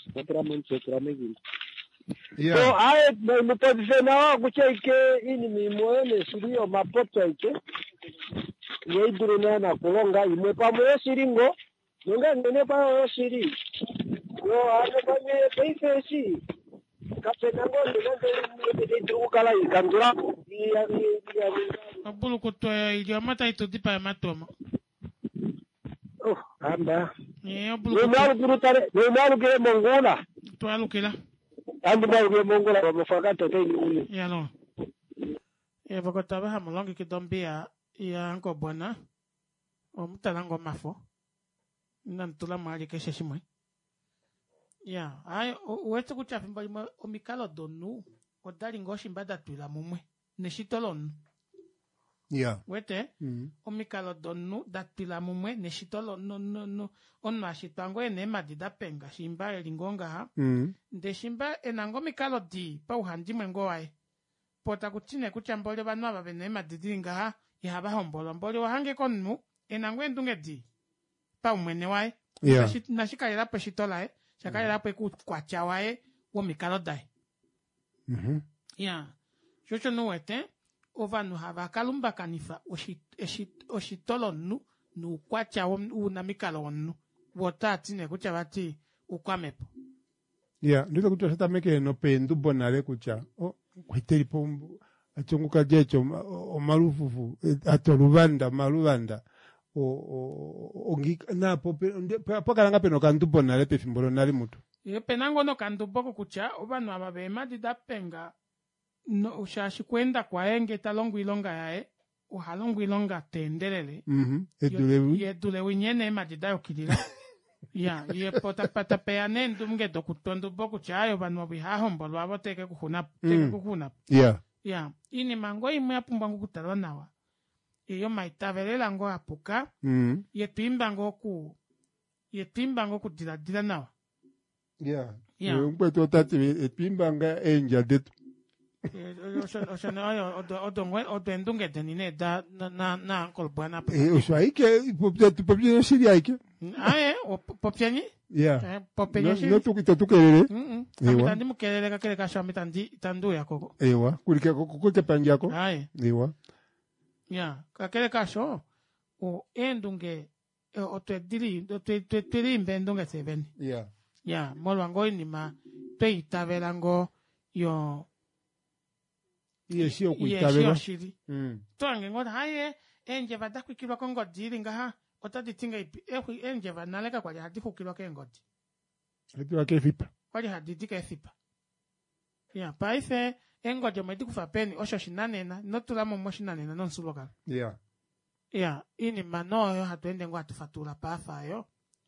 So ae mutadifena kucheke ini mimoene sirio mapoto ike. Yeiduruna na kulonga ime pamoja siringo. Nunga nene pamoja siri. Yo ane pamoja peifesi. Kapenango ndio ndukala ikandura abulu kutoya ili mata itotipa ya matoma amba abulu malu ke mongola to alukela andu malu ke mongola kwa mafakata teni no bakotaba hamolongi kidombia ya anko bwana omutalango mafo nantula mali keshe shimwe wete kuchafi mbali omikalo donu odali ngoshi mbada tuila mumwe neshitolonu wete omikalo donu datila mumwe neshitolonu no ono ashitango ene madida penga shimba elingonga ha nde shimba enango mikalo di pa uhandi mwengo wae pota kutine kuchambole banwa babene madidinga ha yahaba hombolo mbole wahange konu enango endunge di pa umwene wae nashikalela po shitola Shakaya lapo kwa chawae wo mikalo dai. Jojo no wete ova no hava kalumba kanifa oshitolo nu kwa chawo una mikalo onu. Wota tine kucha bati ukwamepo. Ndilo kucha sata meke no pendu bonale kucha. Kwiteri pombu achunguka jecho o marufufu atoluvanda maluvanda. Na pokalanga peno kandupo nale pefimbolo nali mutu penango no kandupo kucha obanu ababema didapenga no ushashi kwenda kwa enge talongu ilonga yae uhalongu ilonga tendelele yedule winyene madida yokidila ye pota peane ndumge dokutondo boku chayo banu abihaho mbolo aboteke kuhuna ini mango imwe apumbangu kutalwa nawa iyo maitavelela ngo apuka yetimbango kudiladila nawa mkweto tati etimbanga enja detu odo endunge denine da na ankol bwana oso aike popye shiri aike popyani no tukelele amitandi mukelele kakele kasho amitandi tandu yako kulike kukote panjako kakele kasho o endunge otwedili mbendonga seveni. Yeah. Ya, molwango inima tweitavelango yo Yesio yesio kuitavela. shiri. Twange ngota haye enje vadakwikilwa kongodili ngaha otaditinga ipi enje vanaleka kwali hadikukilwa kengodi. Etu akefipa. Kwali hadidika efipa. Ya, paife engodi omedi kufapeni osho shinanena notula momo shinanena nonsuloka. Yeah. Ya, ini manoyo hatuende ngo hatufatura pafayo.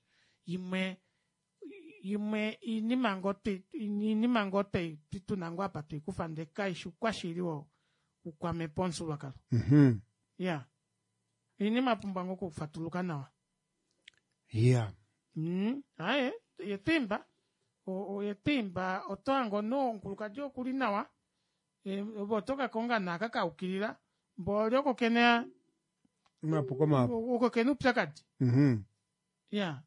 Inimangote tunangwa patu ikufande kaishu kwa shiriwo ukwame ponsu wakalo. Yeah. Inimapumbango kufatuluka nawa. Yeah. Aye, yetimba. Yetimba, otoango no nkuluka jo kuli nawa. Obotoka konga nakaka ukilila. Mboloko kenea. Mapuko mapu. Uko kenu pchakati. Yeah.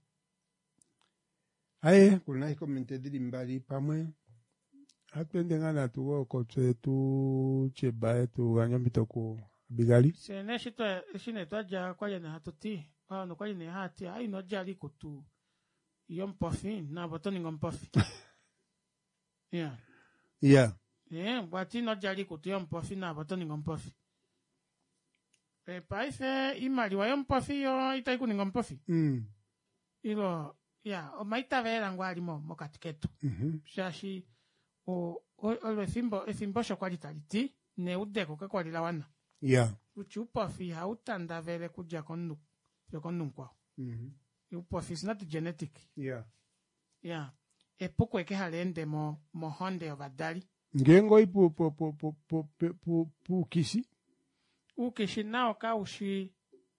Aye, kuna hiko mentedili mbali pamwe. Hatuende ngana tuwo kote tu chebae tu ganyombito ku bigali. Sene shine twaja kwa yana hatuti. No kwa yana hati. Ayi no jali kutu. Yompofi. Na botoni ngompofi. Yeah. Yeah. Yeah, wati no jali kutu yompofi na botoni ngompofi. Paife imali wa yompofi yo itaiku ni ngompofi. Ilo... Ya, o maita vera ngwali mo katiketo. Shashi o efimbo shokwali taliti ne udeko ka kwali lawana. Yeah. Uchupa fi hautanda vele kuja konu kwa. Upo fi is not genetic. Yeah. Yeah. Epoko eke halende mo honde ovadali. Ngengo ipu kisi. Ukishi nao kaushi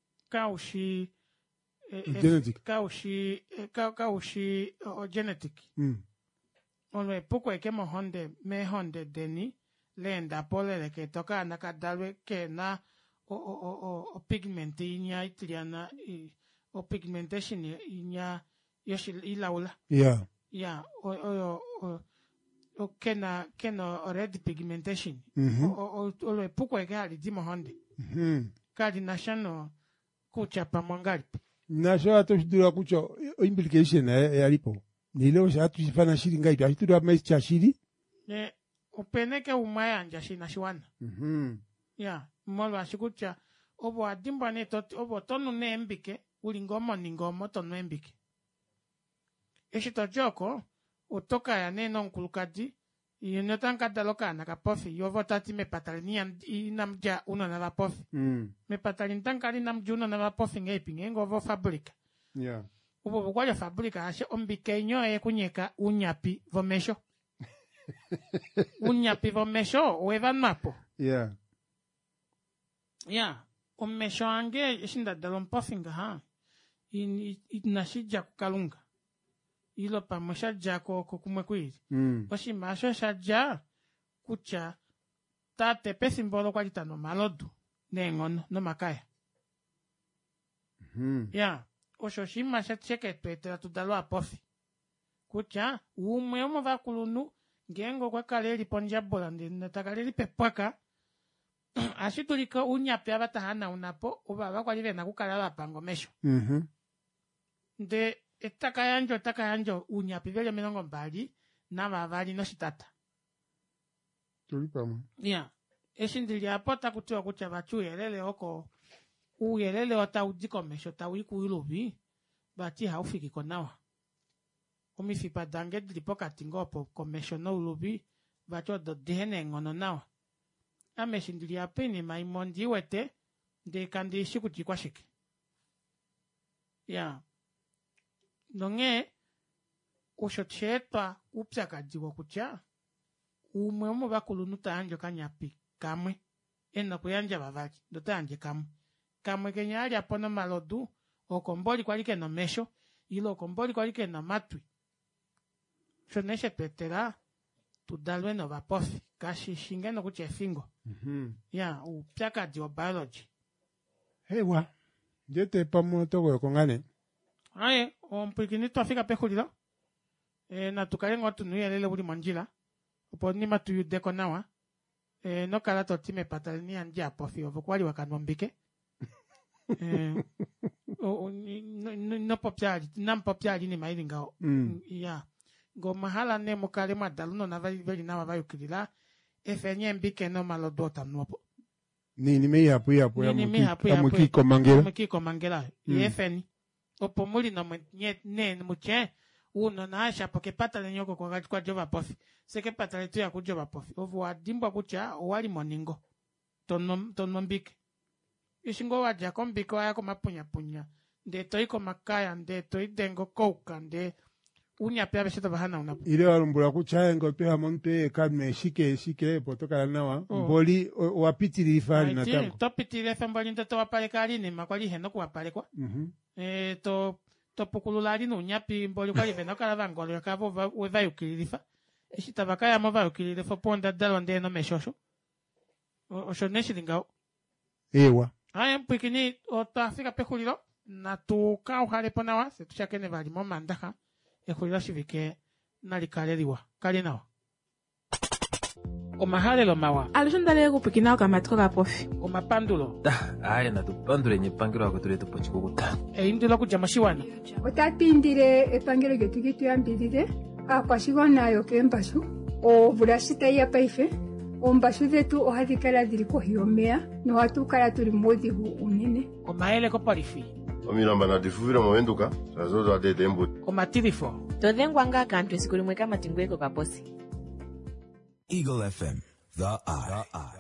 genetic. Kaushi genetic. Onwe poko eke mo honde deni lenda pole leke toka nakadalwe ke na o pigment inya itiliana o pigmentation inya yoshi ilaula. Yeah. Yeah. O kena red pigmentation. Onwe poko eke hali di mo honde. Kadi nashano kuchapa mwangalipi. Nasho atoshidura kucho implication yalipo. Nilo shatusifana shiri ngai ashidura mecha shiri. Upeneke umaya anja shina shiwana. Ya, molo ashikucha obo adimba ne obo tonu ne embike ulingomo ningomo tonu embike. Eshito joko utoka ya neno nkulukadi yonotanka daloka na kapofi yovotati me patalini inamja uno na lapofi. Me patalini tankali namjuno na lapofi ngepi ngovo fabrika. Yeah. Ubo bukwaja fabrika ashe ombike nyo kunyeka unyapi vomesho. Unyapi vomesho uevan mapo. Yeah. Yeah. Omesho ange ishinda dalon pofinga ha. Inashija kukalunga. Ilo pamusha jako kukumwekwiri. Oshi masho shaja kucha tate pesimbolo kwa jita no malodu nengono no makaya. Ya, osho shima shacheke tuetela tudalo apofi. Kucha, umo vakulunu gengo kwa kaleri ponjabola netakaleli pepwaka. Ashitulika unyapi abatahana unapo ubaba kwa live na kukalala pango mesho. Nde etakayanjo unyapi vele minongo mbali na mavali no shitata. Tulipamu. Yeah. Eshindili apota kutiwa kucha bachu yelele oko uyelele wata udiko mesho ta wiku ilubi bati haufiki konawa. Umifipa dange dilipoka tingopo komesho no ulubi bacho do dihene ngono nawa. Ameshindili apini maimondi wete de kandi shiku chikwa shiki. Yeah. Nonge ushocheetwa upyakadzi wokucha umwe omu bakulunu taanjo kanyapi kamwe ena kuyanja bavali ndo taanje kamwe kenyali apono malodu okomboli kwalike no mesho ilo okomboli kwalike no matwi shoneshe petera tudalwe no bapofi kashi shinge no kuche fingo ya upyakadzi wa biology hewa jete pamo togo yokongane. Aye, mpikini afika pekulilo. Na tukalengo tunuyelele uli manjila. Upo nima tuyudeko nawa. No kala totime patalini anja apofi. Ovukwali wakanombike. no popyali nam popyali ni maili ngao ya go mahala ne mukale madaluno na vali na vayukilila efenye mbike no malodota nopo nini me yapo ya mukiko mangela efeni opo muli na ne muche uno na asha poke pata le nyoko kwa jova pofi seke pata le tu ya kujova pofi ovu adimba kucha wali moningo tono mbike ishingo waja kombiko yako mapunya nde toiko makaya nde toidengo kouka nde unya pia beshito bahana unapo ile walumbula kuchayengo pe hamonpe kadme shike potoka nawa mboli wapitiri ifali na tabu to pitire fembali nde to wapale kali ni makwali heno ku wapale kwa to pukululali no nyapi mboli kwa ivena kala vangolo kavo weva yukilifa eshita bakaya mova yukilifa ponda dalo nde no meshosho oshoneshi lingao ewa aya mpikini otafika pekulilo na tuka uhale ponawa setushakene vali momandaka ekulilo shivike nalikaleliwa kali nawa omahalelo mawa alushondale kupikinawo kamatiko kapofi omapandulo aya natupandule nyepangiro ako tuli tupochikukuta eindilo kuja mashiwana otatindile epangelo lyetu lituyambilile aakwashigwana yokembashu ovulasita ya paife ombashu dhetu ohadhi kala dhili kohi yomeya nohatu kala tuli muudhigu unene omayele kopalifi omilamba nadifuvila movenduka sazozo atete embuti omatilifo todhengwa ngaa kantu esiku limwe kamatingweko kaposi Eagle FM, the eye.